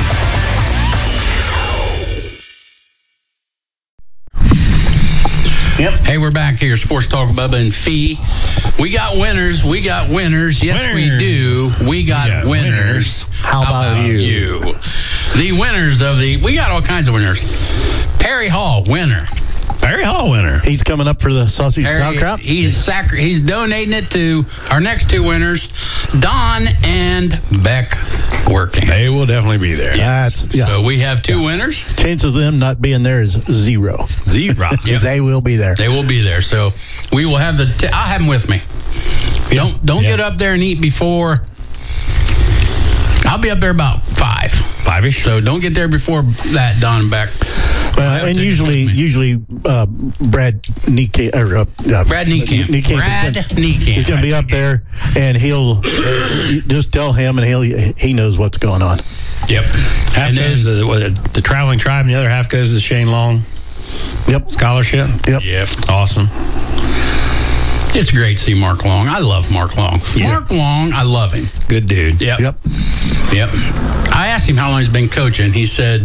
Yep. Hey, we're back here. Sports Talk, Bubba and Fee. We got winners. We got winners. Yes, we do. We got winners. How about you? The winners of we got all kinds of winners. Perry Hall, winner. Perry Hall winner. He's coming up for the sausage sauerkraut. He's donating it to our next two winners, Don and Beck Working. They will definitely be there. So we have two winners. Chances of them not being there is zero. Yep. They will be there. They will be there. So we will have I'll have them with me. Don't get up there and eat before. I'll be up there about 5-ish. So don't get there before that, Don and Beck. Well, and usually, Brad Niekamp. Brad Niekamp. He's going to be up there, and he'll just tell him, and he knows what's going on. Yep. Half goes to the Traveling Tribe, and the other half goes to the Shane Long. Yep. Scholarship. Yep. Awesome. It's great to see Mark Long. I love Mark Long. Mark Long, I love him. Good dude. Yep. I asked him how long he's been coaching. He said,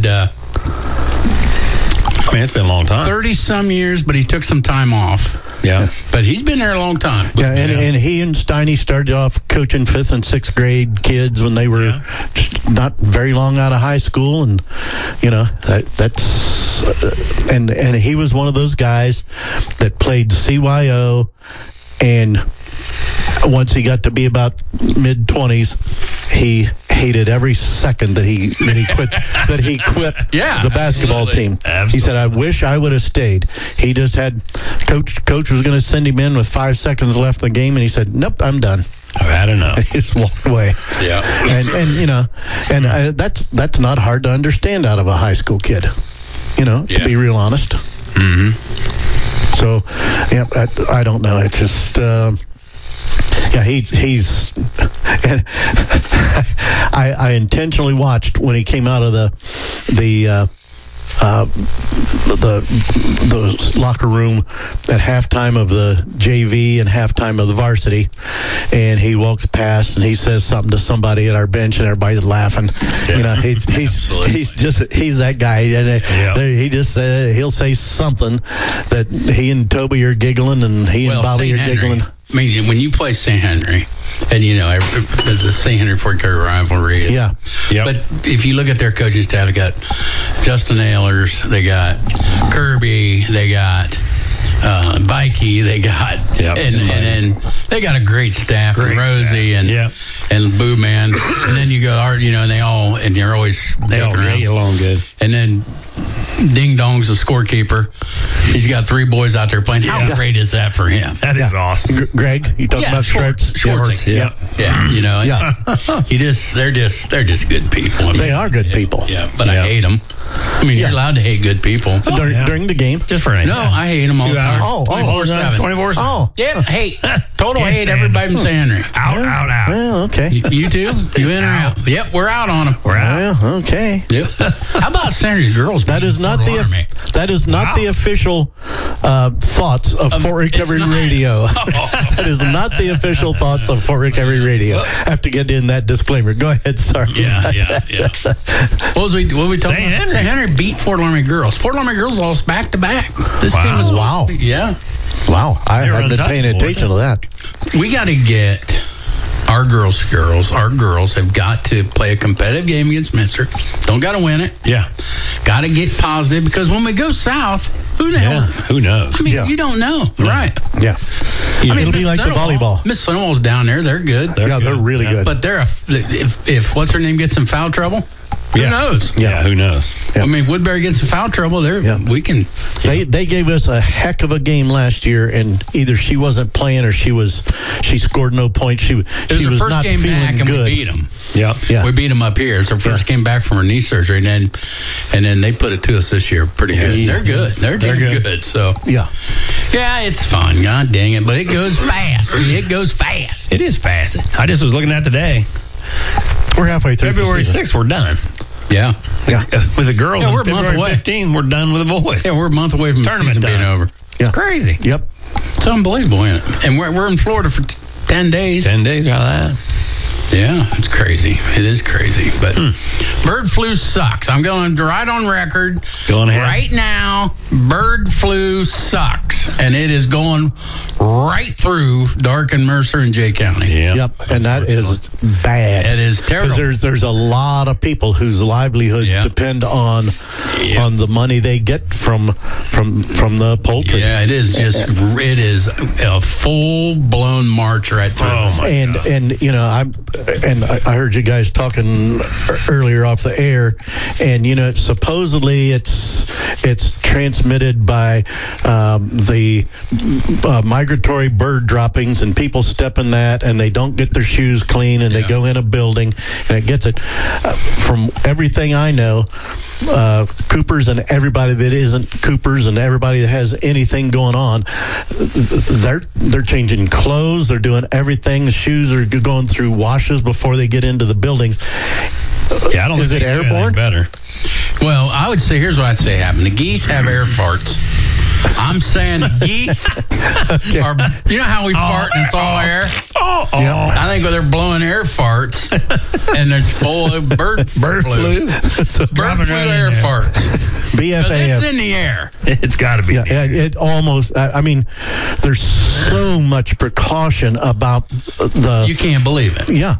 it's been a long time. 30-some years, but he took some time off. Yeah. But he's been there a long time. And he and Steiny started off coaching 5th and 6th grade kids when they were just not very long out of high school. And, that's... and he was one of those guys that played CYO, and once he got to be about mid-20s, he hated every second that he quit the basketball team. Absolutely. He said, I wish I would have stayed. He just had coach was going to send him in with 5 seconds left in the game, and he said, nope, I'm done. I've had enough. He just walked away. Yeah. And that's not hard to understand out of a high school kid, to be real honest. Mm-hmm. So, I don't know. It's just, he's. And I intentionally watched when he came out of the locker room at halftime of the JV and halftime of the varsity, and he walks past and he says something to somebody at our bench, and everybody's laughing. He's that guy, and he just he'll say something that he and Toby are giggling, and he and Bobby are giggling. I mean, when you play St. Henry, and the St. Henry Fort Kerr rivalry is, but if you look at their coaching staff, they got Justin Ehlers, they got Kirby, they got Vikey, they got and they got a great staff, and Rosie and Boo Man, and then you go Art, and they all you're always they all get along good, and then Ding Dong's the scorekeeper. He's got 3 boys out there playing. How great is that for him? That is awesome. Greg, you talking about Schwartz? They're just good people. They are good people. Yeah, but I hate them. I mean, you're allowed to hate good people. During the game? Just for anything. No, I hate them all the time. 24/7. 24/7. Oh. Yeah, total hate everybody from St. Henry. Out. Well, okay. You too? You in or out? Yep, we're out on them. We're out. Well, okay. Yep. How about St. Henry's girls? That is not the official thoughts of Fort Recovery Radio. That is not the official thoughts of Fort Recovery Radio. I have to get in that disclaimer. Go ahead, sorry. Yeah. What we talking about? St. Henry beat Fort Laramie girls. Fort Laramie girls lost back to back. This team was Wow, I haven't been paying attention to that. We got to get our girls have got to play a competitive game against Minster. Don't got to win it. Yeah. Got to get positive, because when we go south, who knows? Who knows? I mean, you don't know. Right. Yeah. It'll be like the volleyball. Miss Sunwell's down there. They're good. They're really good. But they're if what's her name gets in foul trouble, Who knows? Yeah, who knows? Yeah. I mean, if Woodbury gets in foul trouble, we can. They gave us a heck of a game last year, and either she wasn't playing or she scored no points. She It was her was first not game feeling back, and good. we beat them. Yeah. We beat them up here. It's her first game back from her knee surgery, and then they put it to us this year pretty good. Yeah. They're good. They're good. So Yeah. it's fun. God dang it, but it goes fast. It goes fast. It is fast. I just was looking at today. We're halfway through February the season. 6th, we're done. Yeah. Yeah. With the girls, Yeah, on we're a month February away. 15th, we're done with the boys. Yeah, we're a month away from the Tournament season being time. over. Yeah. Crazy. Yep. It's unbelievable, isn't it? And we're in Florida for 10 days. 10 days out of that. Yeah, it's crazy. It is crazy. But bird flu sucks. I'm going right on record. Going ahead. Right now, bird flu sucks. And it is going right through Dark and Mercer and Jay County. Yeah. Yep. And that is bad. It is terrible. Because there's a lot of people whose livelihoods Yeah. depend on the money they get from the poultry. Yeah, it is it is a full-blown march right through. Oh, my God. And you know, I heard you guys talking earlier off the air, and you know, supposedly it's transmitted by the migratory bird droppings, and people step in that, and they don't get their shoes clean, and they go in a building, and it gets it. From everything I know, Coopers and everybody that isn't Coopers and everybody that has anything going on, they're changing clothes, they're doing everything. The shoes are going through washes before they get into the buildings. Yeah, I don't Is think it they can do anything airborne? better. Well, I would say, here's what I'd say happened. The geese have air farts. I'm saying geese are, you know how we fart and it's all air? I think they're blowing air farts and it's full of bird flu. Bird flu air farts. Because it's BFAF. in the air. It's got to be. Yeah, it almost. I mean, there's so much precaution about the. You can't believe it. Yeah.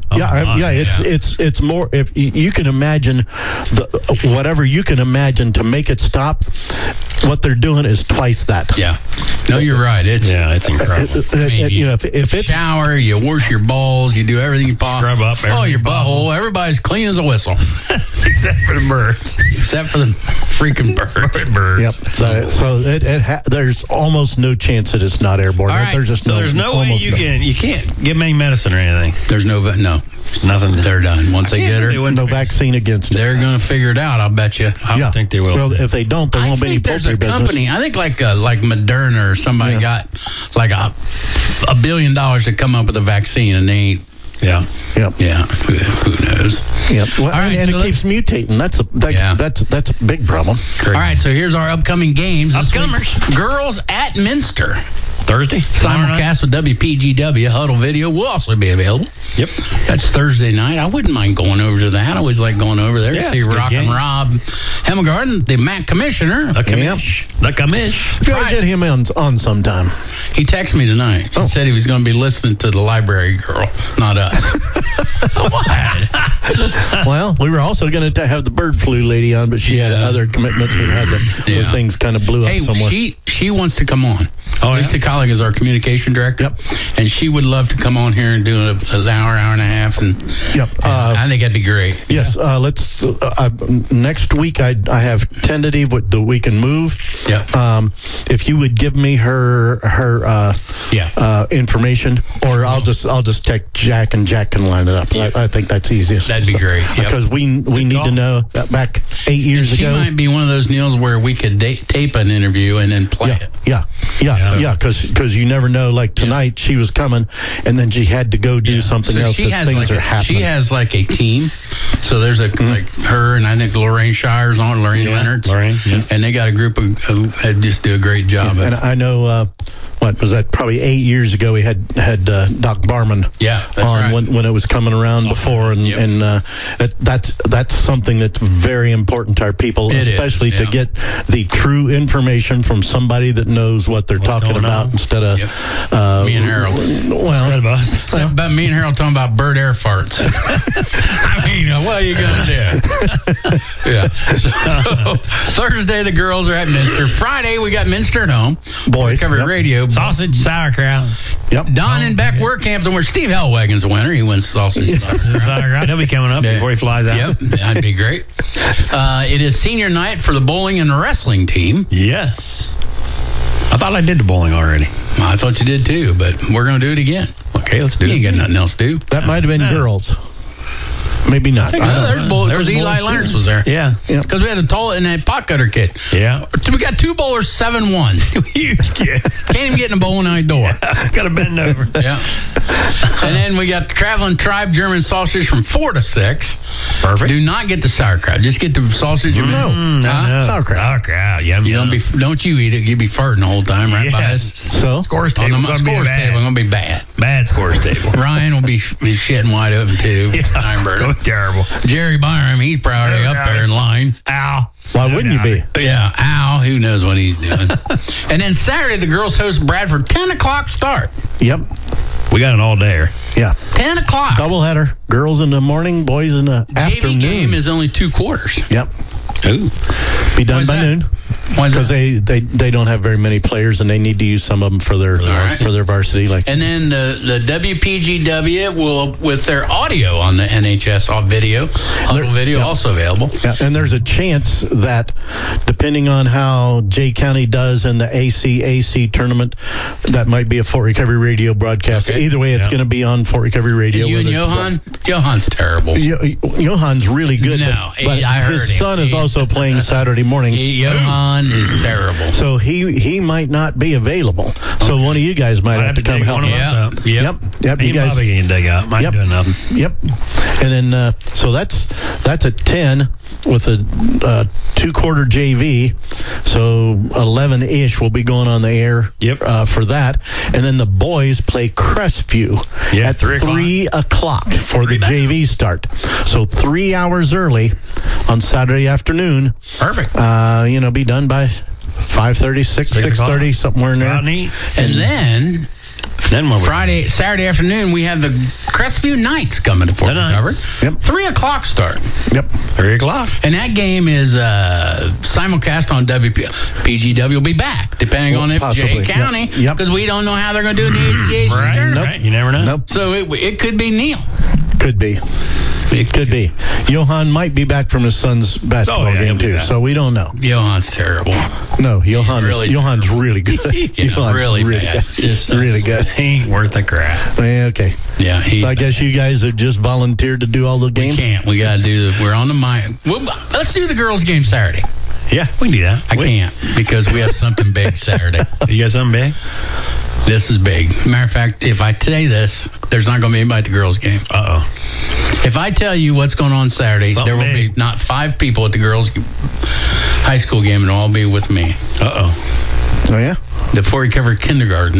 It's more. If you can imagine, whatever you can imagine to make it stop, what they're doing is twice that. Yeah. No, you're right. It's incredible. You know, if it's shower, you wash your balls, you do everything you possible. Scrub up Oh, your everything possible. butthole. Everybody's clean as a whistle. Except for the birds. Except for the freaking birds. Birds. Yep. So there's almost no chance that it's not airborne. All right, There's just So there's no way almost you can't give them any medicine or anything. There's no. Nothing. They're done. Once they get her, no vaccine against it. they're going to figure it out. I'll bet you. I don't think they will. Well, if they don't, there won't be any think there's poultry a business. company. I think like Moderna or somebody got like $1 billion to come up with a vaccine, and they ain't. Yeah. Yep. Yeah. Who knows? Yep. Well, All right, and so it keeps mutating. That's a big problem. All right. So here's our upcoming games. this week. Upcomers. Girls at Minster. Thursday. Simulcast with WPGW Huddle Video will also be available. Yep. That's Thursday night. I wouldn't mind going over to that. I always like going over there to Yeah, see it's a good Rock and game. Rob Hemmelgarden, the Mac Commissioner. The commish. The commish. Try to get him on sometime. He texted me tonight. He said he was going to be listening to the library girl, not us. Well, we were also going to have the bird flu lady on, but she had other commitments. We had where things kind of blew up Hey, somewhere. she wants to come on. Oh, yeah? Lisa Collig is our communication director. Yep. And she would love to come on here and do an hour and a half. And Yep. I think that'd be great. Yes, let's. Next week, I have tentative with the We Can Move. Yep. If you would give me her information, or I'll just text Jack and Jack can line it up. I think that's easiest. That'd be great. Yep. Because we need to know that back 8 years She ago. might be one of those deals where we could tape an interview and then play it. Yeah, because you never know. Like tonight, she was coming, and then she had to go do something So else she because has things like are happening. She has like a team. So there's like her and I think Lorraine Shire's on, Lorraine Leonard's. And they got a group of who just do a great job. And I know, what was that? Probably 8 years ago, we had Doc Barman that's on right. when it was coming around before, and that's something that's very important to our people, It especially is, to get the true information from somebody that knows what they're talking going about on. instead of Me and Harold. Well, But me and Harold talking about bird air farts. I mean, what are you going to do? Yeah. So, Thursday, the girls are at Minster. Friday, we got Minster at home. Boys. Covered Yep. radio. Sausage, sauerkraut. Yep. Don and Beck Werkhampton, where Steve Hellwagon's the winner. He wins sausage. He'll be coming up before he flies out. Yep, that'd be great. It is senior night for the bowling and wrestling team. Yes. I thought I did the bowling already. I thought you did too, but we're going to do it again. Okay, let's do You it. ain't got nothing else to do. That might have been girls. Maybe not. There's bowling because Eli Lawrence was there. Yeah. Because we had a toilet and that pot cutter kid. Yeah. We got 2 bowlers, 7-1. Huge kids. Can't even get in a bowling alley door. Got to bend over. Yeah. And then we got the Traveling Tribe German sausage from 4 to 6. Perfect. Do not get the sauerkraut. Just get the sausage. No. Sauerkraut. Sauerkraut. Yummy. Don't you eat it. You'll be farting the whole time right by us. So? Scores On table. the scores table, going to be bad. Bad scores table. Ryan will be shitting wide open too. Yeah, terrible. Jerry Byram, he's probably up there in line. Ow. Why wouldn't you be? Yeah, Al, who knows what he's doing. And then Saturday, the girls host Bradford, 10 o'clock start. Yep. We got an all-dayer. Yeah. 10 o'clock. Doubleheader. Girls in the morning, boys in the afternoon. JV game is only 2 quarters. Yep. Ooh. Be done Why's by that? noon. Why is Because that? they don't have very many players, and they need to use some of them for their varsity. Like And then the WPGW will, with their audio on the NHS video, Huddle video, also available. yeah, and there's a chance that depending on how Jay County does in the ACAC tournament, that might be a Fort Recovery Radio broadcast. Okay. Either way, it's going to be on Fort Recovery Radio. You and whether it's- Johan? Johan's terrible. Johan's really good. No, but I heard his him. son is also playing Saturday morning. Johan is terrible. So he might not be available. So one of you guys might have to come help him. Yeah. Yep. Yep. Me You and guys. Bobby can dig out. Mine Yep. doing nothing. Yep. And then so that's at 10 with a 2-quarter JV. So 11-ish will be going on the air. Yep. For that, and then the boys play Crestview Yeah, at 3 o'clock for the JV start. So 3 hours early on Saturday afternoon. Perfect. Be done by 5:30, 6:30, somewhere in there. About neat. And then Then what? Saturday afternoon, we have the Crestview Knights coming to Fort The Recovery. Knights. Yep. 3 o'clock start. Yep. 3 o'clock. And that game is simulcast on WPGW. Will be back, depending on if possibly. Jay County, Yep. because we don't know how they're going to do in the ACAC Right. tournament. Right. You never know. Nope. So it could be Neil. Could be. It could be. Johan might be back from his son's basketball he'll game be too, back. so we don't know. Johan's terrible. No, Johan's really really good. Johan's really bad. good. Just- really good. He ain't worth a crap. Okay. Yeah, So I guess you guys have just volunteered to do all the games? can't. We got to do we're on the mind. Well, let's do the girls' game Saturday. Yeah, we can do that. I can't because we have something big Saturday. You got something big? This is big. Matter of fact, if I say this, there's not going to be anybody at the girls' game. Uh-oh. If I tell you what's going on Saturday, Something there will big. be not 5 people at the girls' high school game, and all be with me. Uh-oh. Oh, yeah? The Fort Recovery Kindergarten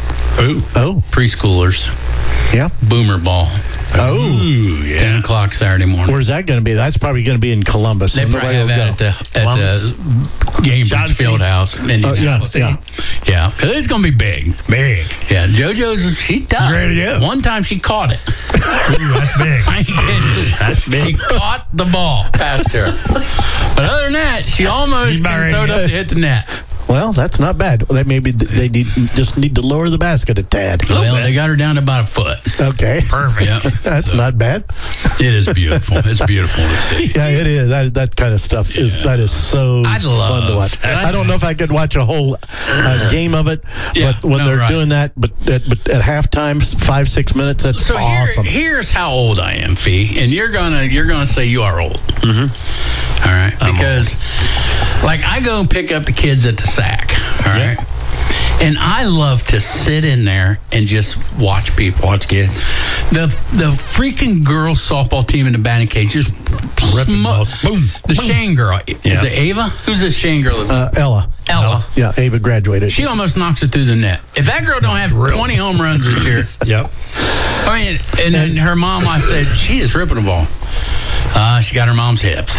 Oh, preschoolers yeah. boomer ball, Oh. Ooh, yeah. 10 o'clock Saturday morning. Where's that going to be? That's probably going to be in Columbus. They so probably nobody have will that go. at the Cambridge John Field House. In Indianapolis. Yeah, because it's going to be big. Big. Yeah, JoJo's, she's tough. Ready to go. One time she caught it. That's big. I ain't kidding you. That's big. She caught the ball past her. But other than that, she almost She's about can ready throw it to up go. to hit the net. Well, that's not bad. Maybe they just need to lower the basket a tad. Well, they got her down to about a foot. Okay. Perfect. Yeah. That's not bad. It is beautiful. It's beautiful to see. Yeah, it is. That kind of stuff is so I'd love fun to watch. that. I don't know if I could watch a whole game of it, Yeah, but when no, they're right. doing that, but at halftime, 5-6 minutes, that's So awesome. here's how old I am, Fee, and you're gonna say you are old. Mm-hmm. All right, because like I go and pick up the kids at the SAC. All right. And I love to sit in there and just watch people. Watch kids. The freaking girls softball team in the batting cage just Boom. The Shane girl. Is it Ava? Who's the Shane girl? Ella. Ella. Yeah, Ava graduated. She almost knocks it through the net. If that girl don't have 20 home runs this year, Yep. I mean, and then her mom, I said, she is ripping the ball. She got her mom's hips.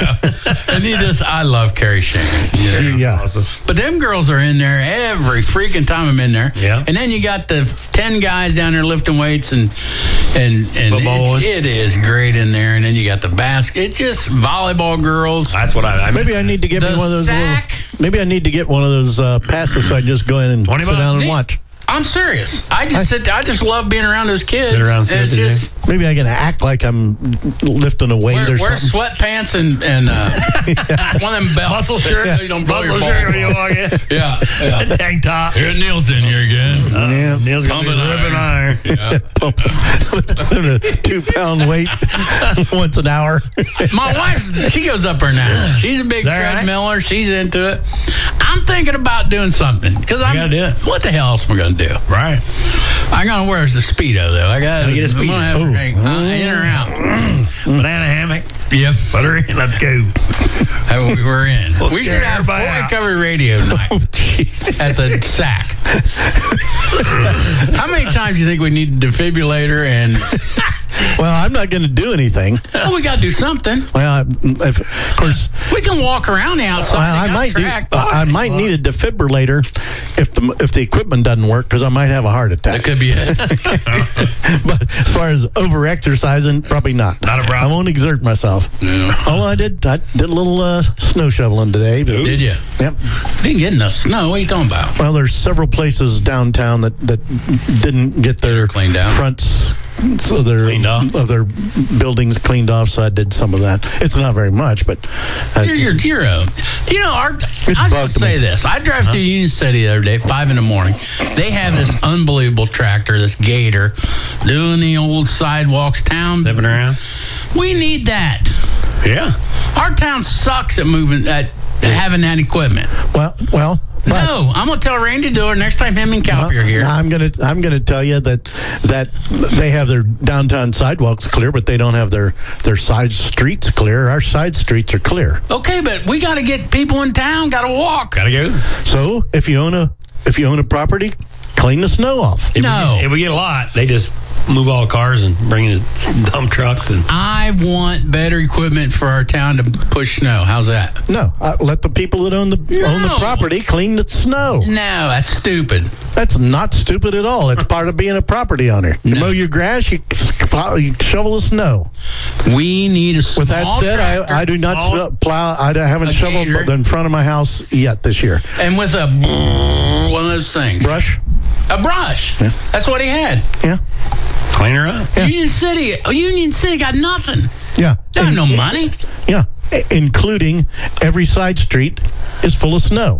And I love Carrie Shane. You know? Yeah. Awesome. But them girls are in there every freaking time I'm in there. Yeah. And then you got the 10 guys down there lifting weights and Football. it is great in there. And then you got the basket. It's just volleyball girls. That's what I Maybe I need to get me The one of those. SAC. Maybe I need to get one of those passes so I can just go in and 20 sit down and bucks. watch. I'm serious. I just love being around those kids. Sit around and it's sipping, just Maybe I can act like I'm lifting a weight wear or something. sweatpants and one of them belts Muscle so shirt. you don't blow your Muscle balls shirt when you off. walk in. Yeah. Tank top. Here Neil's in here again. Yeah. Neil's gonna be Pumping ripping iron. Yeah. A 2-pound weight once an hour. My wife, she goes up there now. She's a big that right? treadmiller. She's into it. I'm thinking about doing something because I'm. gotta do it. What the hell else am I going to do? Right. I'm going to wear the Speedo though. I got to Gotta get a I'm gonna have to Speedo. drink, in or out. Banana hammock. Yep. Put her in. Let's go. We're in. We should scare have Fort everybody out. Recovery Radio night at the SAC. How many times do you think we need a defibrillator? And Well, I'm not going to do anything. well, we got to do something. Well, of course, We can walk around the outside. I might need a defibrillator if the equipment doesn't work because I might have a heart That attack. could be it. But as far as over exercising, probably not. Not a problem. I won't exert myself. Although I did a little snow shoveling today. But, Did you? Yep. Didn't get enough snow. What are you talking about? Well, there's several places downtown that didn't get their Cleaned out. fronts of their buildings cleaned off, so I did some of that. It's not very much, but You're I was going to say this. I drive through Union City the other day, 5 a.m. They have this unbelievable tractor, this Gator, doing the old sidewalks town. Stepping around. We need that. Yeah. Our town sucks at having that equipment. well. But No, I'm gonna tell Randy to do it next time him and Calpy are here. I'm gonna tell you that they have their downtown sidewalks clear, but they don't have their side streets clear. Our side streets are clear. Okay, but we got to get people in town. Got to walk. Gotta go. So if you own a property, clean the snow off. If we get a lot, they just move all the cars and bring in dump trucks and. I want better equipment for our town to push snow. How's that? No, let the people that own the property clean the snow. No, that's stupid. That's not stupid at all. It's part of being a property owner. You No. mow your grass, you shovel the snow. We need a small With that said, tractor, I do not plow. I haven't A shoveled Gator. in front of my house yet this year. and with a one of those things, Brush? a brush. Yeah. That's what he had. Yeah. Clean her up. Yeah. Union City got nothing. Yeah. They have no money. Yeah. Including every side street is full of snow.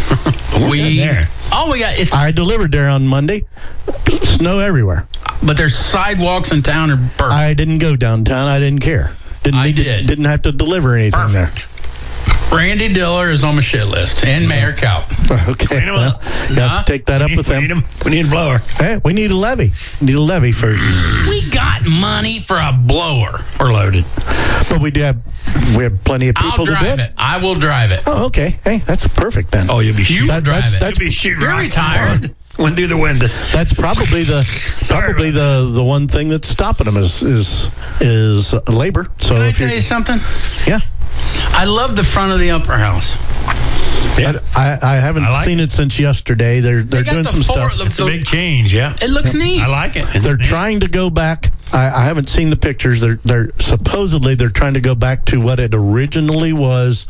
All we got it's I delivered there on Monday. Snow everywhere. but there's sidewalks in town are perfect. I didn't go downtown. I didn't care. Didn't have to deliver anything there. Randy Diller is on my shit list, and Mayor Calp. Okay. Clean 'em Well, up. you have to take that up with We need them. 'em. We need a blower. Hey, we need a levy. Need a levy first. We got money for a blower. We're loaded. But we have plenty of I'll people to drive do it. I will drive it. Oh, okay. Hey, that's perfect then. Oh, you'll be shooting. will drive it. That's, You'll be shooting. You're rocks. retired. Went through the window. that's probably the one thing that's stopping them is labor. So Can I if tell you're- you something? yeah, I love the front of the upper house. Yeah. I haven't I like seen it since yesterday. They're They got doing the some stuff. It's a big change, yeah. It looks neat. I like it. They're trying to go back. I haven't seen the pictures. They're supposedly they're trying to go back to what it originally was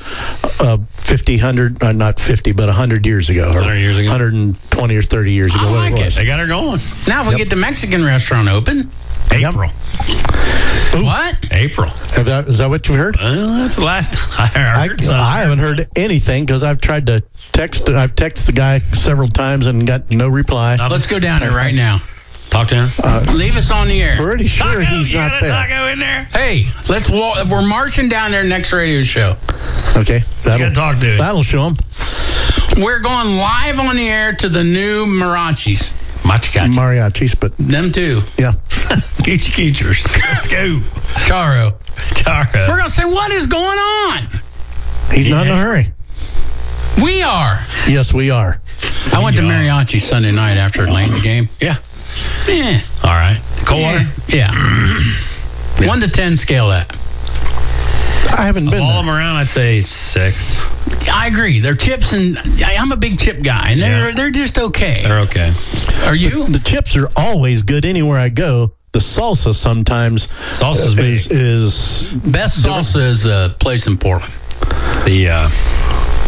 100 years ago. 100 years ago. 120 or 30 years ago. I whatever like it was. They got her going. Now, if we get the Mexican restaurant open, April. what? April. Is that what you've heard? Well, that's the last I heard. I haven't heard anything because I've tried to text. I've texted the guy several times and got no reply. Let's go down there right now. Talk to him. Leave us on the air. Pretty sure he's you not got a there. taco in there? Hey, let's walk. We're marching down there next radio show. Okay, You got to talk to him. that'll show him. We're going live on the air to the new Marachis. Mariachis, but Them too. yeah. Coochie Coochers. Let's go. Charo. We're Charo. going to say, what is going on? He's not in a hurry. We are. Yes, we are. I went to Mariachi Sunday night after the game. Yeah. Yeah. All right. Cold water. Yeah. 1 to 10 scale that. I haven't been All there. them around, I'd say 6. I agree. They're chips, and I'm a big chip guy, and they're just okay. They're okay. Are you? The chips are always good anywhere I go. The salsa sometimes Salsa's big. is Best salsa is a place in Portland. The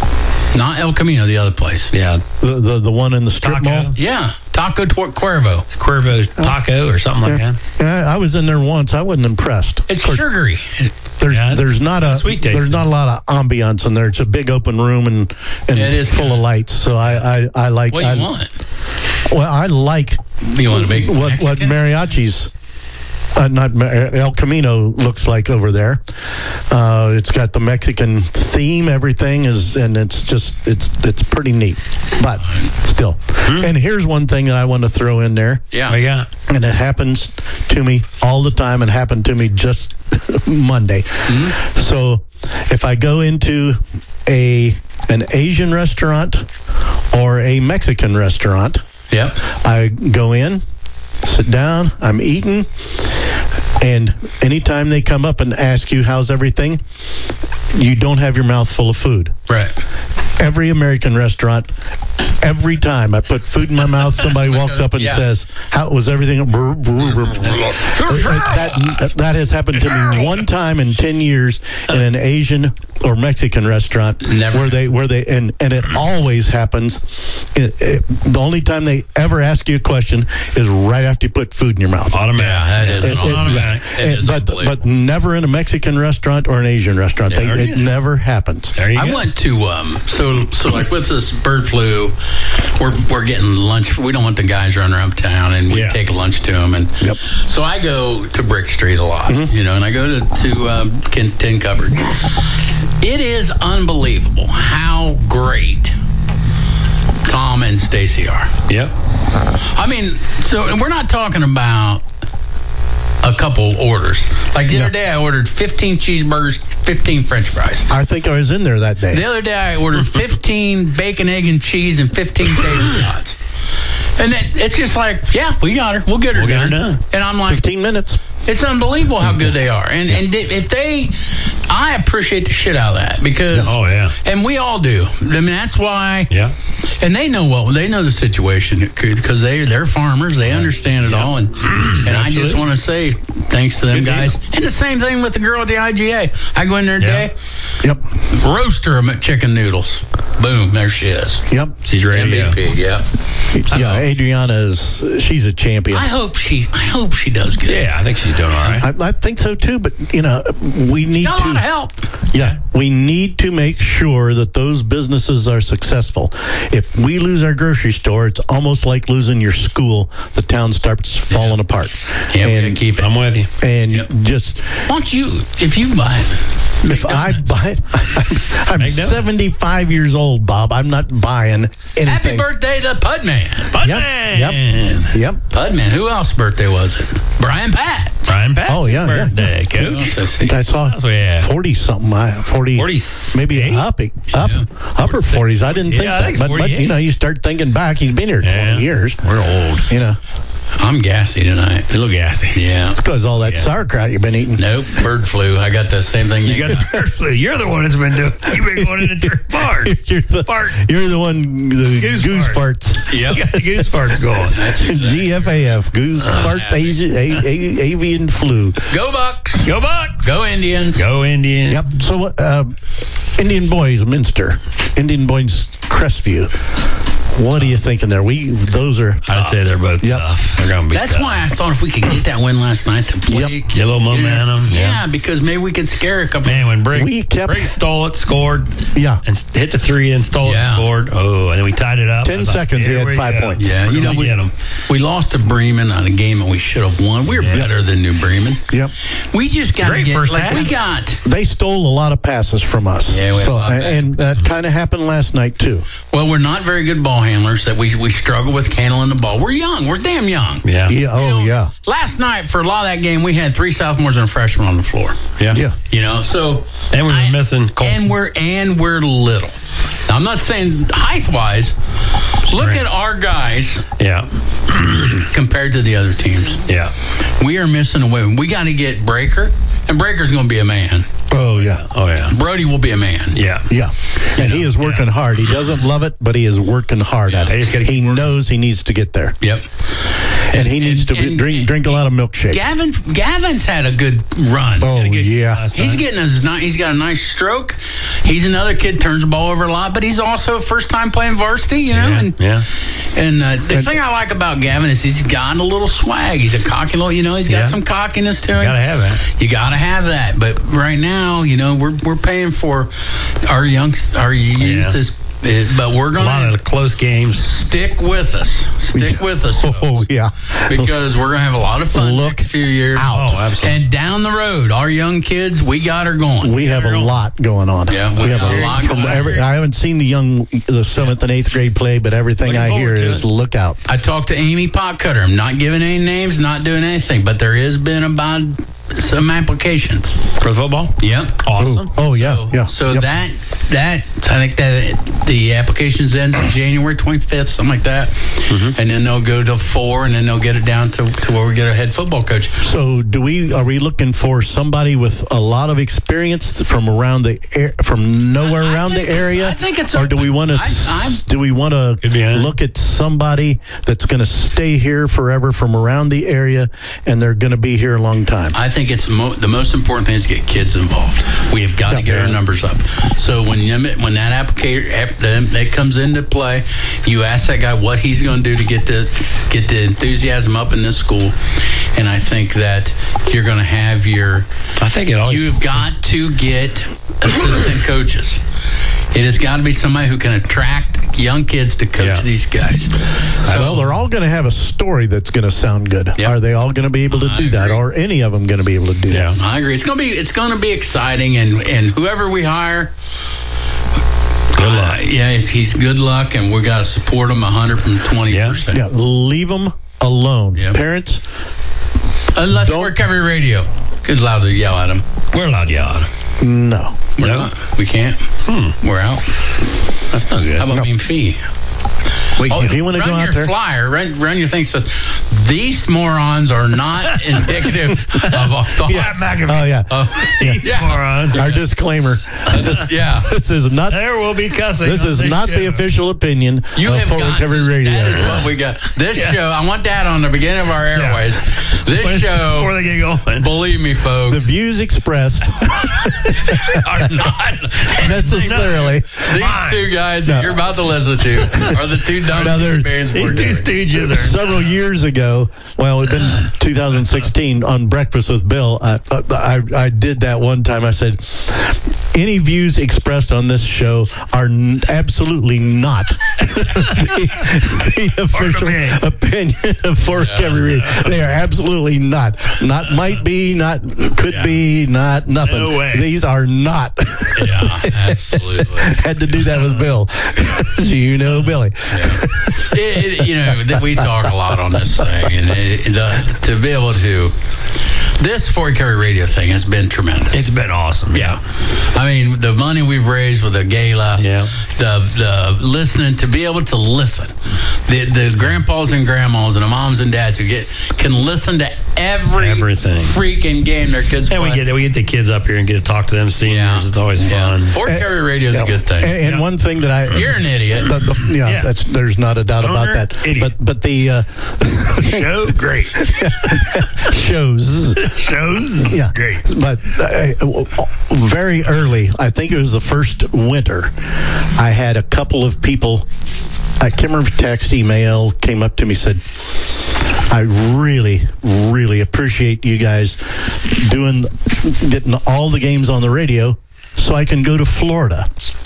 Not El Camino, the other place. Yeah. The one in the strip Taco. mall. Yeah, Taco Cuervo. Cuervo Taco or something like that. Yeah, I was in there once. I wasn't impressed. It's Of course, sugary. There's not a sweet tasting. there's not a lot of ambiance in there. It's a big open room and It is full of lights. So I like. What do you want? Well, I like You want a big what Mexican? mariachi's. El Camino looks like over there. It's got the Mexican theme. Everything is, and it's pretty neat. But still, and here's one thing that I want to throw in there. Yeah. What you got? And it happens to me all the time, and happened to me just Monday. So if I go into an Asian restaurant or a Mexican restaurant, Yep. I go in, sit down, I'm eating, and anytime they come up and ask you how's everything, you don't have your mouth full of food. Right. Every American restaurant, every time I put food in my mouth, somebody walks up and Yeah. says, "How was everything?" That has happened to me one time in 10 years in an Asian or Mexican restaurant. Never. where they and it always happens. The only time they ever ask you a question is right after you put food in your mouth. Automatic. Yeah, that is an automatic. It is unbelievable. But never in a Mexican restaurant or an Asian restaurant. Yeah, It never happens. There you I go. went to so like with this bird flu, we're getting lunch. We don't want the guys running around town, and we Yeah. take lunch to them. And Yep. so I go to Brick Street a lot, and I go to Tin Cupboard. It is unbelievable how great Tom and Stacy are. Yep. I mean, and we're not talking about a couple orders. Like the other day, I ordered 15 cheeseburgers, 15 French fries. I think I was in there that day. The other day, I ordered 15 bacon, egg, and cheese and 15 tater tots. And it's just like, yeah, we got her. We'll get her done. And I'm like, 15 minutes. it's unbelievable how good they are. And if they, I appreciate the shit out of that because, Oh, yeah. and we all do. I mean, that's why. Yeah. And they know the situation because they're farmers. They understand it all. And I just want to say thanks to them Good guys. deal. And the same thing with the girl at the IGA. I go in there Yeah. today, Yep. roast her chicken noodles. Boom, there she is. Yep. She's ready to go. MVP, yeah. Yeah, Adriana she's a champion. I hope she does good. Yeah, I think she's doing all right. I think so too, but we need Got a lot of to help. we need to make sure that those businesses are successful. If we lose our grocery store, it's almost like losing your school. The town starts falling apart. Yeah, we gotta and keep it. I'm with you. and Yep. just Why don't you, if you buy it, if I buy it, I'm McDonald's. 75 years old, Bob. I'm not buying anything. happy birthday to Pudman. Yep. Pudman. Who else's birthday was it? Brian Pat. Brian Pat's Oh, yeah, yeah. birthday, Who Coach. else I see? I saw else we have? 40 something. 40, 48? maybe upper 40s. I didn't think Yeah, I that, think but 48. you start thinking back. He's been here 20 years. We're old. I'm gassy tonight. A little gassy. Yeah. It's because all that sauerkraut you've been eating. Nope. Bird flu. I got the same thing. You got the bird flu. You're the one that's been doing. You've been going into bars. You're the one, the Goose goose farts. farts. You got the goose farts going. GFAF, goose farts, avian flu. Go Bucks. Go Bucks. Go Indians. Go Indians. Yep. So, Indian Boys, Minster. Indian Boys, Crestview. What are you thinking there? Those are. I'd say they're both Yep. tough. They're going to be That's tough. why I thought if we could get that win last night to play. Get a little momentum. Yeah, because maybe we could scare a couple. Man, when Briggs stole it, scored, Yeah. and hit the three and stole it, Yeah. scored. Oh, and then we tied it up. 10 I thought, seconds, he here had we 5 go. points. Yeah, We're gonna get 'em. we lost to Bremen on a game that we should have won. We're better than New Bremen. Yep. We just got to Great get first like half. we got. They stole a lot of passes from us. Yeah, we had a lot of that. and that kind of happened last night too. Well, we're not very good ball handlers. That we struggle with handling the ball. We're young. We're damn young. Yeah. Yeah. Oh, You know, yeah. Last night for a lot of that game, we had 3 sophomores and a freshman on the floor. Yeah. Yeah. You know, so And we were missing Colson. and we're little. Now, I'm not saying height wise. Look Right. at our guys Yeah. compared to the other teams. Yeah. We are missing a way. We got to get Breaker, and Breaker's going to be a man. Oh, yeah. Oh, yeah. Brody will be a man. Yeah. Yeah. And he is working hard. He doesn't love it, but he is working hard at They it. just gotta He keep knows he needs to get there. Yep. And he needs to drink a lot of milkshakes. Gavin's had a good run. Oh, Had a good yeah. last He's night. getting he's got a nice stroke. he's another kid, turns the ball over a lot, but he's also first time playing varsity, you know. And the thing I like about Gavin is he's got a little swag. He's a cocky little, you know, he's got some cockiness to him. You gotta have that. You gotta have that. But right now, you know, we're paying for our youth but we're going a lot of close games. Stick with us. Stick with us. Oh, folks. yeah. Because we're going to have a lot of fun next few years. out. Oh, absolutely. And down the road, our young kids, we got her going. We have a lot going on. Yeah, we have a lot going on. I haven't seen the 7th and 8th grade play, but everything I hear is look out. I talked to Amy Potcutter. I'm not giving any names, not doing anything, but there has been about some applications for football. Yep. Awesome. Oh, yeah. So that I think that the applications ends January 25th, something like that, and then they'll go to 4, and then they'll get it down to where we get a head football coach. So are we looking for somebody with a lot of experience from around from nowhere around the area? I think it's or do we want to look at somebody that's going to stay here forever from around the area, and they're going to be here a long time? I think it's the most important thing is to get kids involved. We have got to get our numbers up. So when that application that comes into play, you ask that guy what he's going to do to get the enthusiasm up in this school, and I think that you're going to have you've got to get assistant coaches. It has got to be somebody who can attract young kids to coach these guys. Well, they're all going to have a story that's going to sound good. Yep. Are they all going to be able to do that, or any of them going to be able to do that? I agree. It's going to be exciting, and whoever we hire, good luck. He's good luck, and we got to support him 120%. Yeah, leave them alone, parents. Unless we're Recovery Radio, good allowed to yell at him. We're allowed to yell at him. No, we can't. We're out. That's not good. How about Mean Fee? If you want to go out there, run your thing. Says these morons are not indicative of our thoughts. Morons. Our disclaimer. This is not. There will be cussing. This is not the official opinion of Full Recovery Radio. That is what we got. This show. I want that on the beginning of our airways. This show. Before they get going. Believe me, folks. The views expressed are not necessarily. These two guys that you're about to listen to are the two dumb these two stooges. Several years ago, well, it's been 2016 on Breakfast with Bill. I did that one time. I said, any views expressed on this show are absolutely not the official opinion of Full Recovery Radio. They are absolutely not. Not might be, not could be, not nothing. No way. These are not. Absolutely. Had to do that with Bill. You know Billy. We talk a lot on this thing, and to be able to. This Full Recovery Radio thing has been tremendous. It's been awesome. Yeah. I mean, the money we've raised with the gala, the listening, to be able to listen. The grandpas and grandmas and the moms and dads who can listen to everything freaking game their kids play. And we get the kids up here and get to talk to them seniors. It's always fun. Full Recovery Radio is a good thing. And one thing that you're an idiot. There's not a doubt about that. Idiot. But the show great shows. Great. But very early, I think it was the first winter, I had a couple of people, I can't remember if text, email, came up to me, said, I really, really appreciate you guys getting all the games on the radio so I can go to Florida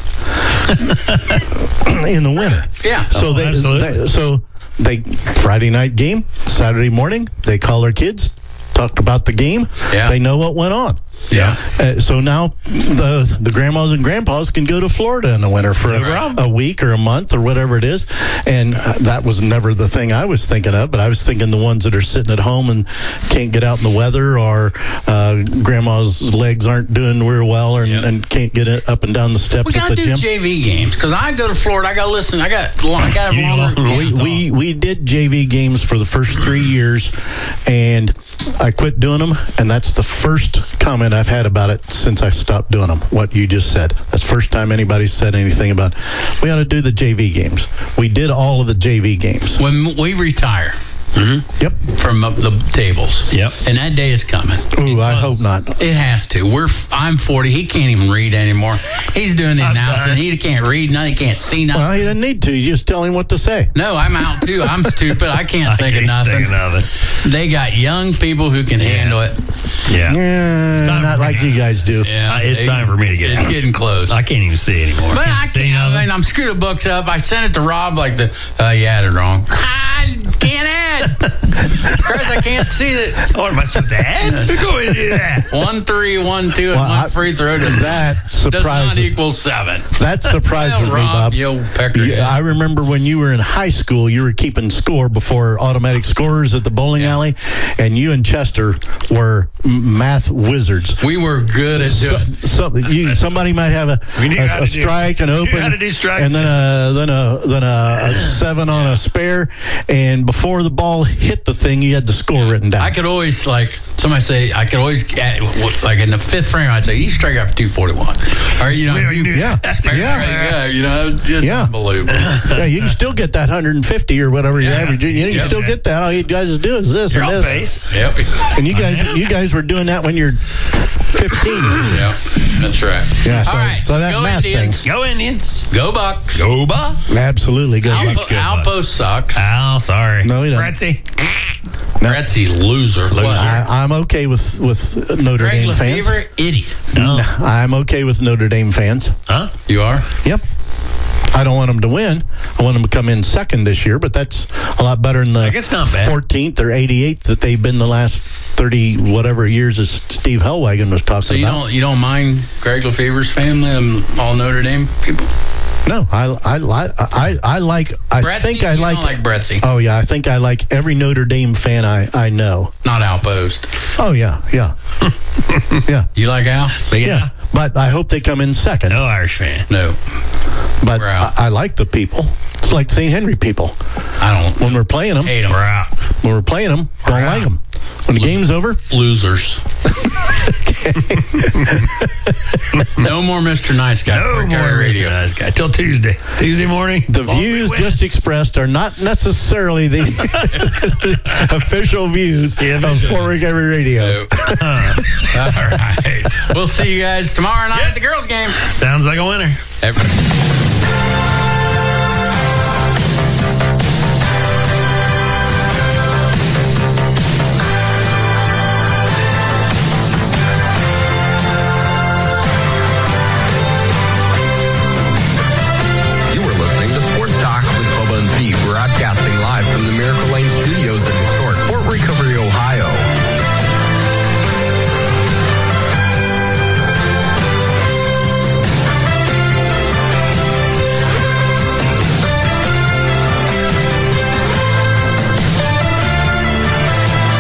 in the winter. Yeah. So they Friday night game, Saturday morning, they call their kids, talk about the game. Yeah. They know what went on. Yeah. So now the grandmas and grandpas can go to Florida in the winter for a week or a month or whatever it is. And that was never the thing I was thinking of, but I was thinking the ones that are sitting at home and can't get out in the weather, or grandma's legs aren't doing real well, and can't get up and down the steps at the gym. We got to do JV games, because I go to Florida, I got to listen. I got We did JV games for the first 3 years, and I quit doing them, and that's the first comment I've had about it since I stopped doing them. What you just said. That's the first time anybody's said anything about we ought to do the JV games. We did all of the JV games. When we retire, Yep. from up the tables. Yep. And that day is coming. Ooh, I hope not. It has to. I'm 40. He can't even read anymore. He's doing the I'm announcing. sorry. He can't read. Now he can't see nothing. Well, he doesn't need to. You just tell him what to say. No, I'm out too. I'm stupid. I can't think of nothing. They got young people who can handle it. Yeah. Not for like me. you guys do. Yeah, It's time for me to get It's out. getting close. I can't even see anymore. But I see can't. nothing. I'm screwing the books up. I sent it to Rob like you added wrong. I can't add. Chris, I can't see it. What am I supposed to add? Go ahead and do that. 1, 3, 1, 2, and Well, one free throw does That not surprises. equal 7. That surprises Well, me, Rob, Bob. you old peckerhead. Yeah, I remember when you were in high school, you were keeping score before automatic scorers at the bowling alley, and you and Chester were math wizards. We were good at doing. Somebody might have We knew how a to do- strike, an we knew open, how to do strikes. and then a 7 on a spare, and before the ball hit the thing, you had the score written down. I could always, somebody say, I could always, like in the 5th frame, I'd say, you strike out for 241. Or, We already knew yeah, that. yeah. Just Yeah. unbelievable. Yeah, you can still get that 150 or whatever you Yeah. average. You can Yeah. still get that. All you guys do is this You're and on this. base. Yep. And you guys were doing that when you're 15. Yeah, that's right. Yeah, so, All right, so that go math Indians. Go Indians. Go Bucks. Go Bucks. thing. Absolutely good. Alpo sucks. Oh, sorry. No, he doesn't. Bretzy. Retzi, loser. What? I'm okay with Notre Greg Dame fans. Lefevre, idiot. No. I'm okay with Notre Dame fans. Huh? You are? Yep. I don't want them to win. I want them to come in second this year, but that's a lot better than the Second's not bad. 14th or 88th that they've been the last 30 whatever years, as Steve Hellwagon was talking So you about. don't mind Greg Lefevre's family and all Notre Dame people? No, I Bretzi? think I You like. don't like Bretzi. Oh yeah, I think I like every Notre Dame fan I know. Not Outpost. Oh yeah, yeah, yeah, You like Al? yeah. But I hope they come in second. No Irish fan. No, But We're out. I like the people. It's like St. Henry people. I don't. When we're playing them, Hate them. We're out. when we're playing them, don't like them. When the game's over, Losers. No more Mr. Nice Guy. No Rick more Harry radio. Nice guy. Till Tuesday. Tuesday morning. the Ball views win. just expressed are not necessarily the official views of Fort Recovery Radio. No. All right. We'll see you guys tomorrow night at the girls' game. Sounds like a winner. You are listening to Sports Talk with Bubba and Pete, broadcasting live from the Miracle Lane Studios in historic Fort Recovery, Ohio.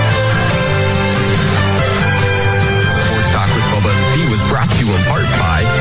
Sports Talk with Bubba and Pete was brought to you in part by